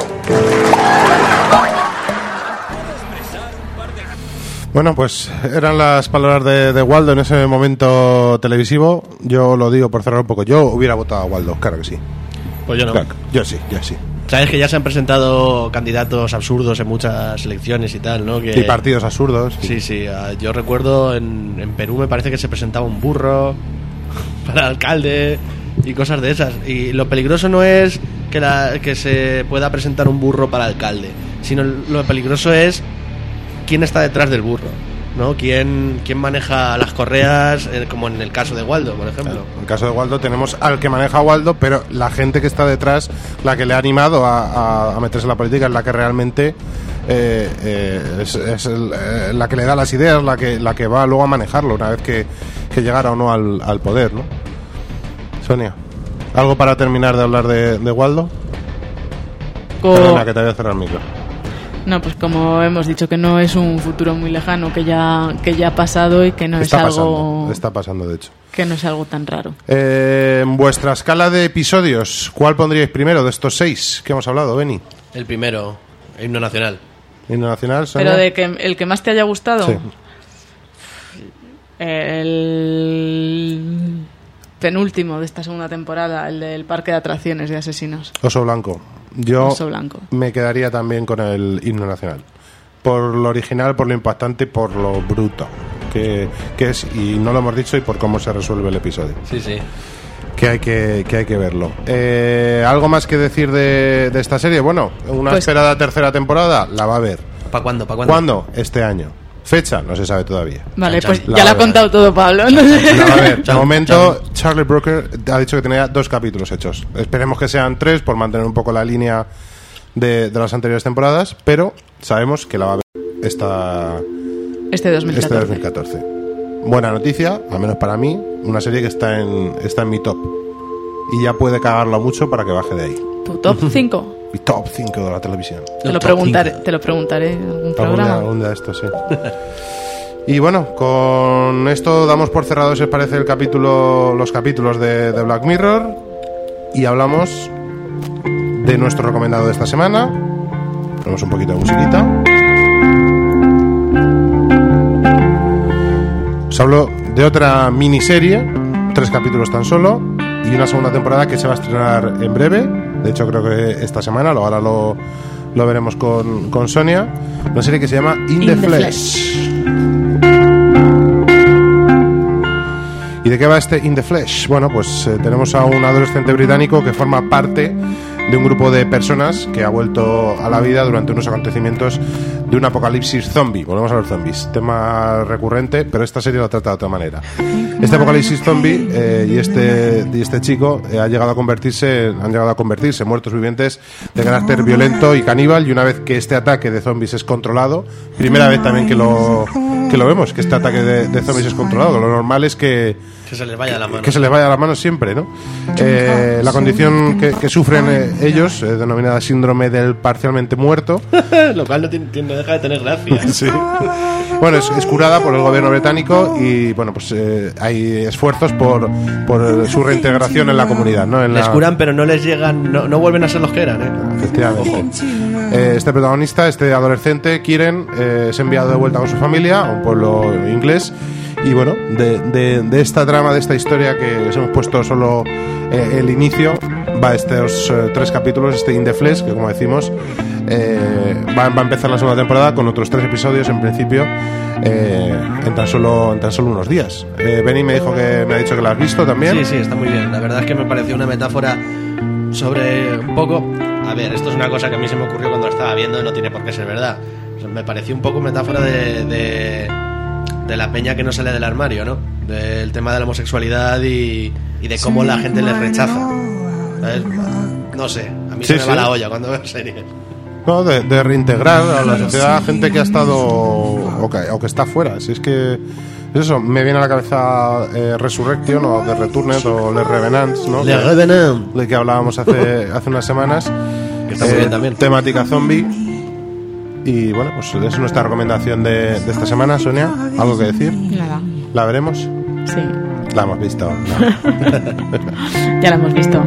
Bueno, pues eran las palabras de Waldo en ese momento televisivo. Yo lo digo por cerrar un poco. Yo hubiera votado a Waldo, claro que sí. Pues yo no. Claro, yo sí. Sabes que ya se han presentado candidatos absurdos en muchas elecciones y tal, ¿no? Y partidos absurdos. Sí. Yo recuerdo en Perú me parece que se presentaba un burro para alcalde y cosas de esas. Y lo peligroso no es que se pueda presentar un burro para alcalde, sino lo peligroso es quién está detrás del burro, ¿no? ¿Quién maneja las correas, como en el caso de Waldo, por ejemplo? En el caso de Waldo tenemos al que maneja a Waldo, pero la gente que está detrás, la que le ha animado a meterse en la política, es la que realmente la que le da las ideas, la que va luego a manejarlo una vez que llegara o no al poder, ¿no? Sonia, ¿algo para terminar de hablar de Waldo? Perdona, que te voy a cerrar el micro. No, pues como hemos dicho, que no es un futuro muy lejano, que ya ha pasado y que no es algo... Está pasando, de hecho. Que no es algo tan raro. En vuestra escala de episodios, ¿cuál pondríais primero de estos 6 que hemos hablado, Beni? El primero, Himno Nacional. Himno Nacional, Sonia. Pero el que más te haya gustado. Sí. El penúltimo de esta segunda temporada, el del parque de atracciones de asesinos. Oso Blanco. Yo Oso Blanco. Me quedaría también con el Himno Nacional. Por lo original, por lo impactante y por lo bruto que es, y no lo hemos dicho, y por cómo se resuelve el episodio. Sí, sí. Que hay que verlo. ¿Algo más que decir de esta serie? Bueno, una esperada tercera temporada, la va a ver. ¿Para cuándo? ¿Cuándo? Este año. Fecha, no se sabe todavía. Vale, pues ya lo ha contado todo Pablo. La va a ver. De momento, Charlie Brooker ha dicho que tenía 2 capítulos hechos. Esperemos que sean 3 por mantener un poco la línea de las anteriores temporadas, pero sabemos que la va a ver este 2014. Buena noticia, al menos para mí, una serie que está en mi top. Y ya puede cagarlo mucho para que baje de ahí. ¿Tu top 5? Mi top 5 de la televisión. Te lo preguntaré en algún programa. Algún día de esto, sí. Y bueno, con esto damos por cerrado, si os parece, los capítulos de Black Mirror. Y hablamos de nuestro recomendado de esta semana. Ponemos un poquito de musiquita. Os hablo de otra miniserie, 3 capítulos tan solo, y una segunda temporada que se va a estrenar en breve. De hecho, creo que esta semana, ahora lo veremos con Sonia. Una serie que se llama In the Flesh. ¿Y de qué va este In the Flesh? Bueno, pues tenemos a un adolescente británico que forma parte de un grupo de personas que ha vuelto a la vida durante unos acontecimientos de un apocalipsis zombie. Volvemos a los zombies, tema recurrente, pero esta serie lo trata de otra manera. Este apocalipsis zombie y este chico han llegado a convertirse muertos vivientes de carácter violento y caníbal, y una vez que este ataque de zombies es controlado, primera vez también que lo vemos, que este ataque de zombies es controlado, lo normal es que se les vaya la mano. Que se les vaya la mano siempre, ¿no? La condición que sufren ellos, denominada síndrome del parcialmente muerto. Lo cual no deja de tener gracia. Sí. Bueno, es curada por el gobierno británico y, bueno, pues hay esfuerzos por su reintegración en la comunidad, ¿no? Les curan, pero no les llegan, no vuelven a ser los que eran, ¿eh? Efectivamente. Este protagonista, este adolescente, Kieran, es enviado de vuelta con su familia a un pueblo inglés. Y bueno, de esta trama, de esta historia que os hemos puesto solo el inicio, va estos 3 capítulos, este In the Flesh, que como decimos va a empezar la segunda temporada con otros 3 episodios en principio en tan solo unos días. Benny me ha dicho que la has visto también. Sí, está muy bien. La verdad es que me pareció una metáfora sobre un poco... A ver, esto es una cosa que a mí se me ocurrió cuando la estaba viendo y no tiene por qué ser verdad. O sea, me pareció un poco metáfora de la peña que no sale del armario, ¿no? Del tema de la homosexualidad y de cómo la gente les rechaza, ¿sabes? No sé, a mí se me va la olla cuando veo series. No, de reintegrar a la sociedad gente que ha estado o que está fuera. Si es que es eso, me viene a la cabeza Resurrection o The Returned o Les Revenants, ¿no? Les Revenants, de que hablábamos hace unas semanas. Que está muy bien también. Temática zombie. Y bueno, pues es nuestra recomendación de esta semana. Sonia, ¿algo que decir? Nada. ¿La veremos? Sí. La hemos visto. No. Ya la hemos visto.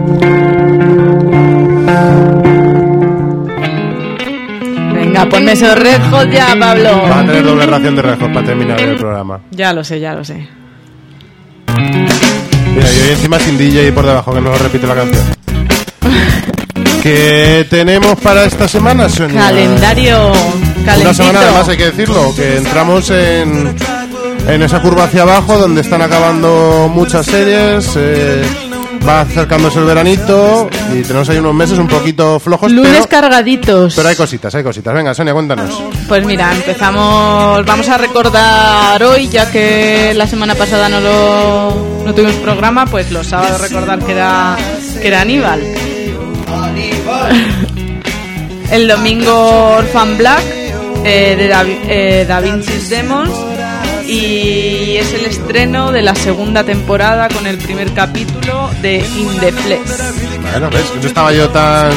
Venga, ponme esos Red Hot ya, Pablo. Va a tener doble ración de Red Hot para terminar el programa. Ya lo sé. Mira, y hoy encima sin DJ por debajo, que no lo repite la canción. ¿Qué tenemos para esta semana, Sonia? Calendario calentito. Una semana, además, hay que decirlo, que entramos en esa curva hacia abajo donde están acabando muchas series. va acercándose el veranito y tenemos ahí unos meses un poquito flojos. Lunes cargaditos. Pero hay cositas. Venga, Sonia, cuéntanos. Pues mira, vamos a recordar hoy, ya que la semana pasada no tuvimos programa, pues los sábados recordar que era Aníbal. El domingo Orphan Black, de Da Vinci's Demons, y es el estreno de la segunda temporada con el primer capítulo de In the Flesh. Bueno, ves, no estaba yo tan...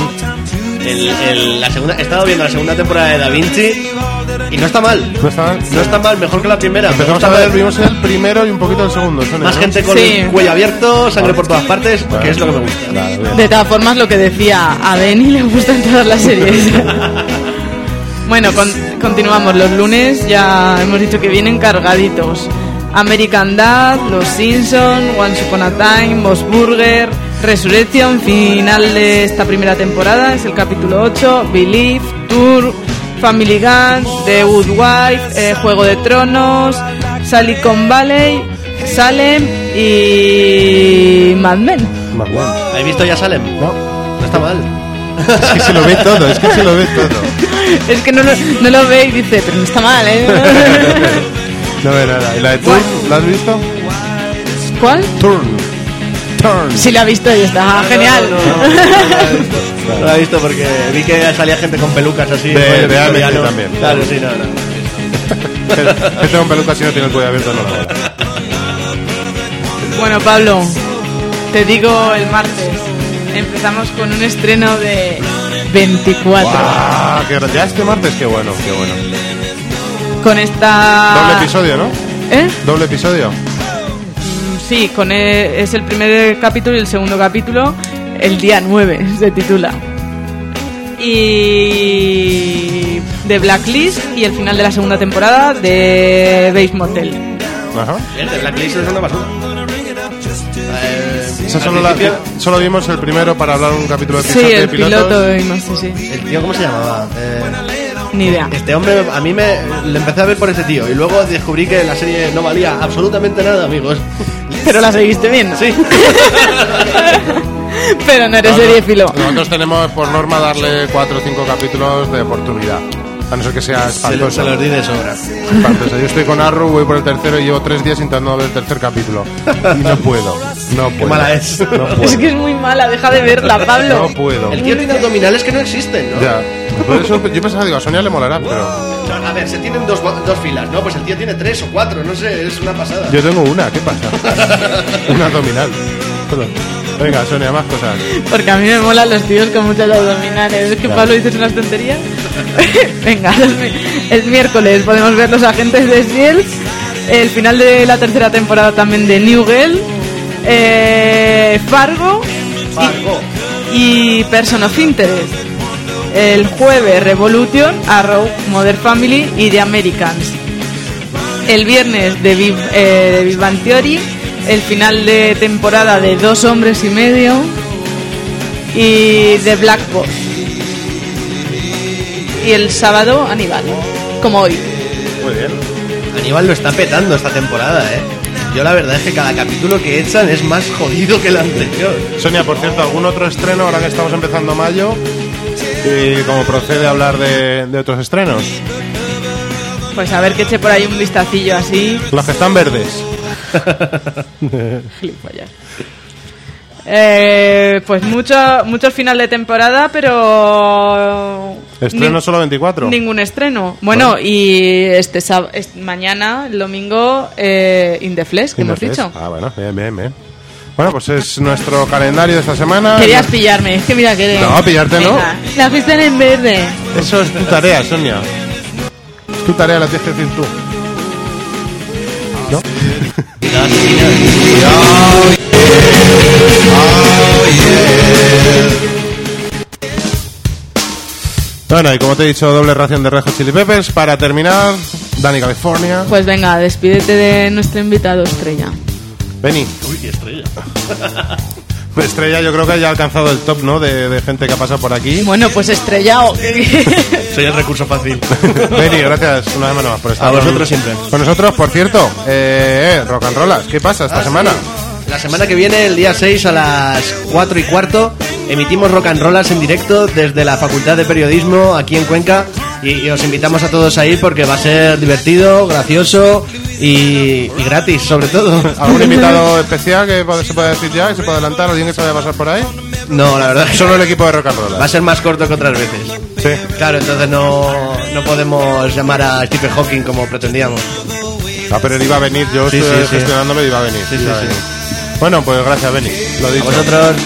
He estado viendo la segunda temporada de Da Vinci y no está mal. No está mal, mejor que la primera. Empezamos a ver, vimos el primero y un poquito el segundo. Más gente con el cuello abierto, sangre por todas partes, que es lo que me gusta. De todas formas, lo que decía, a Benny le gustan todas las series. Bueno, continuamos. Los lunes ya hemos dicho que vienen cargaditos. American Dad, Los Simpsons, Once Upon a Time, Bob's Burger, Resurrection, final de esta primera temporada, es el capítulo 8, Believe, Tour, Family Guy, The Good Wife, Juego de Tronos, Silicon Valley, Salem y Mad Men. ¿Habéis visto ya Salem? No está mal. Es que se lo ve todo, Es que no lo ve y dice, pero no está mal, ¿eh? No ve nada. ¿Y la de Turn? ¿La has visto? ¿Cuál? Turn. Sí, la he visto y está genial. No la he visto porque vi que salía gente con pelucas así. De Amityville también. Claro, sí, no. Gente con pelucas si no tiene el cuello abierto, no lo veo. Bueno, Pablo, te digo el martes. Empezamos con un estreno de 24. ¡Wow! Ya este martes, qué bueno. Con esta... Doble episodio, ¿no? ¿Eh? Doble episodio. Sí, es el primer capítulo y el segundo capítulo, el día 9 se titula. Y de Blacklist y el final de la segunda temporada de Bates Motel. Ajá. De Blacklist es una basura. Solo vimos el primero para hablar un capítulo de Sí, el piloto vimos, sí. ¿El tío cómo se llamaba? Ni idea. Este hombre, a mí le empecé a ver por ese tío y luego descubrí que la serie no valía absolutamente nada, amigos. Pero la seguiste viendo. Sí. Pero no eres seriéfilo. Nosotros tenemos por norma darle 4 o 5 capítulos de oportunidad. A no ser que sea espantoso. Se los di de sobra. Espantoso. Yo estoy con Arrow, voy por el tercero y llevo 3 días intentando ver el tercer capítulo. Y no puedo. Qué mala es. No puedo. Es que es muy mala, deja de verla, Pablo. No puedo. El tío tiene abdominales que no existen, ¿no? Ya. Por eso yo pensaba, digo, a Sonia le molará, pero... No, a ver, se tienen dos filas, ¿no? Pues el tío tiene 3 o 4, no sé, es una pasada. Yo tengo una, ¿qué pasa? Una abdominal. Venga, Sonia, más cosas. Porque a mí me molan los tíos con muchos abdominales. Es que Claro. Pablo dices unas tonterías. Venga, es miércoles, podemos ver Los Agentes de S.H.I.E.L.D., el final de la tercera temporada también de New Girl, Fargo. Y Person of Interest. El jueves Revolution, Arrow, Modern Family y The Americans. El viernes de Big Bang Theory, el final de temporada de 2 hombres y medio y The Black Box. Y el sábado Aníbal, como hoy. Muy bien. Aníbal lo está petando esta temporada, ¿eh? Yo la verdad es que cada capítulo que echan es más jodido que el anterior. Sonia, por cierto, ¿algún otro estreno ahora que estamos empezando mayo? Y como procede a hablar de otros estrenos. Pues a ver que eche por ahí un vistacillo así. Los que están verdes. Gilipollas. Pues mucho final de temporada, pero... Estreno solo 24. Ningún estreno. Bueno, y mañana, el domingo, In the Flesh, que hemos dicho. Ah, bueno, bien. Bueno, pues es nuestro calendario de esta semana. Querías pillarme, es que mira que... No, pillarte no. La fiesta en verde. Eso es tu tarea, Sonia. Es tu tarea, la tienes que decir tú. ¿No? Bueno, y como te he dicho, doble ración de Red Hot Chili Peppers. Para terminar, Dani California. Pues venga, despídete de nuestro invitado estrella. Benny. Uy, qué estrella. Estrella, yo creo que ya ha alcanzado el top, ¿no? De gente que ha pasado por aquí. Bueno, pues estrellado. Soy el recurso fácil. Benny, gracias una vez más por estar a vosotros siempre. Con nosotros, por cierto, rock and rollas. ¿Qué pasa esta semana? La semana que viene, el día 6 a las 4:15, emitimos Rock and Rollers en directo desde la Facultad de Periodismo aquí en Cuenca. Y os invitamos a todos a ir porque va a ser divertido, gracioso y gratis, sobre todo. ¿Algún invitado especial que se puede decir ya, que se puede adelantar? ¿Alguien que se vaya a pasar por ahí? No, la verdad. Solo el equipo de Rock and Roll. Va a ser más corto que otras veces. Sí. Claro, entonces no podemos llamar a Stephen Hawking como pretendíamos. Ah, pero él iba a venir, yo estoy gestionándolo y iba a venir. Sí. Bueno, pues gracias, Beni. Lo dicho. A vosotros.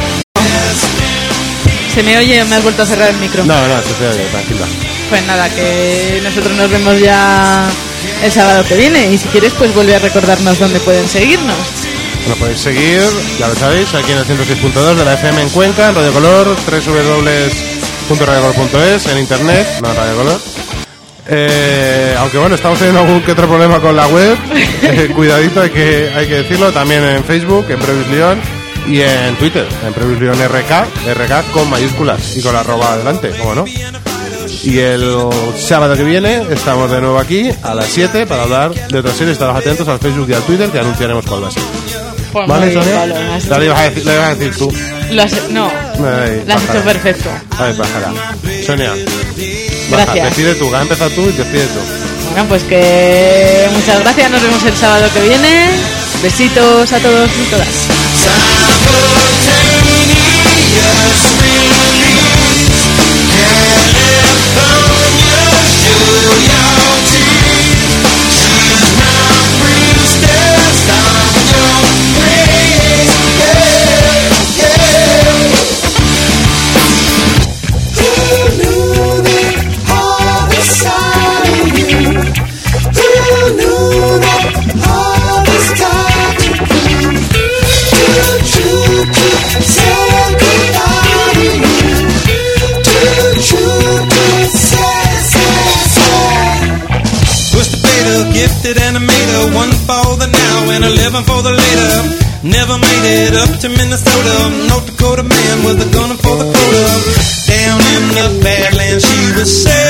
¿Se me oye o me has vuelto a cerrar el micro? No, se te oye, tranquila. Pues nada, que nosotros nos vemos ya el sábado que viene. Y si quieres, pues vuelve a recordarnos dónde pueden seguirnos. Nos podéis seguir, ya lo sabéis, aquí en el 106.2 de la FM en Cuenca, en Radio Color, www.radiocolor.es, en internet, no Radio Color. Aunque bueno, estamos teniendo algún que otro problema con la web. Cuidadito, hay que decirlo. También en Facebook, en Previous León, y en Twitter, en Previous León RK con mayúsculas y con la arroba adelante, como no. Y el sábado que viene estamos de nuevo aquí a las 7 para hablar de otras series. Estados atentos al Facebook y al Twitter, que anunciaremos cuál va a ser. Pues ¿Vale, bien, Sonia? Pablo, Le ibas a decir tú. lo has hecho perfecto. Ay, bájala. Sonia, Gracias. decide tú, que has empezado tú y decide tú. Bueno, pues que muchas gracias. Nos vemos el sábado que viene. Besitos a todos y todas. Gifted animator, one for the now and 11 for the later. Never made it up to Minnesota. North Dakota man with a gun for the quota. Down in the Badlands she was saved.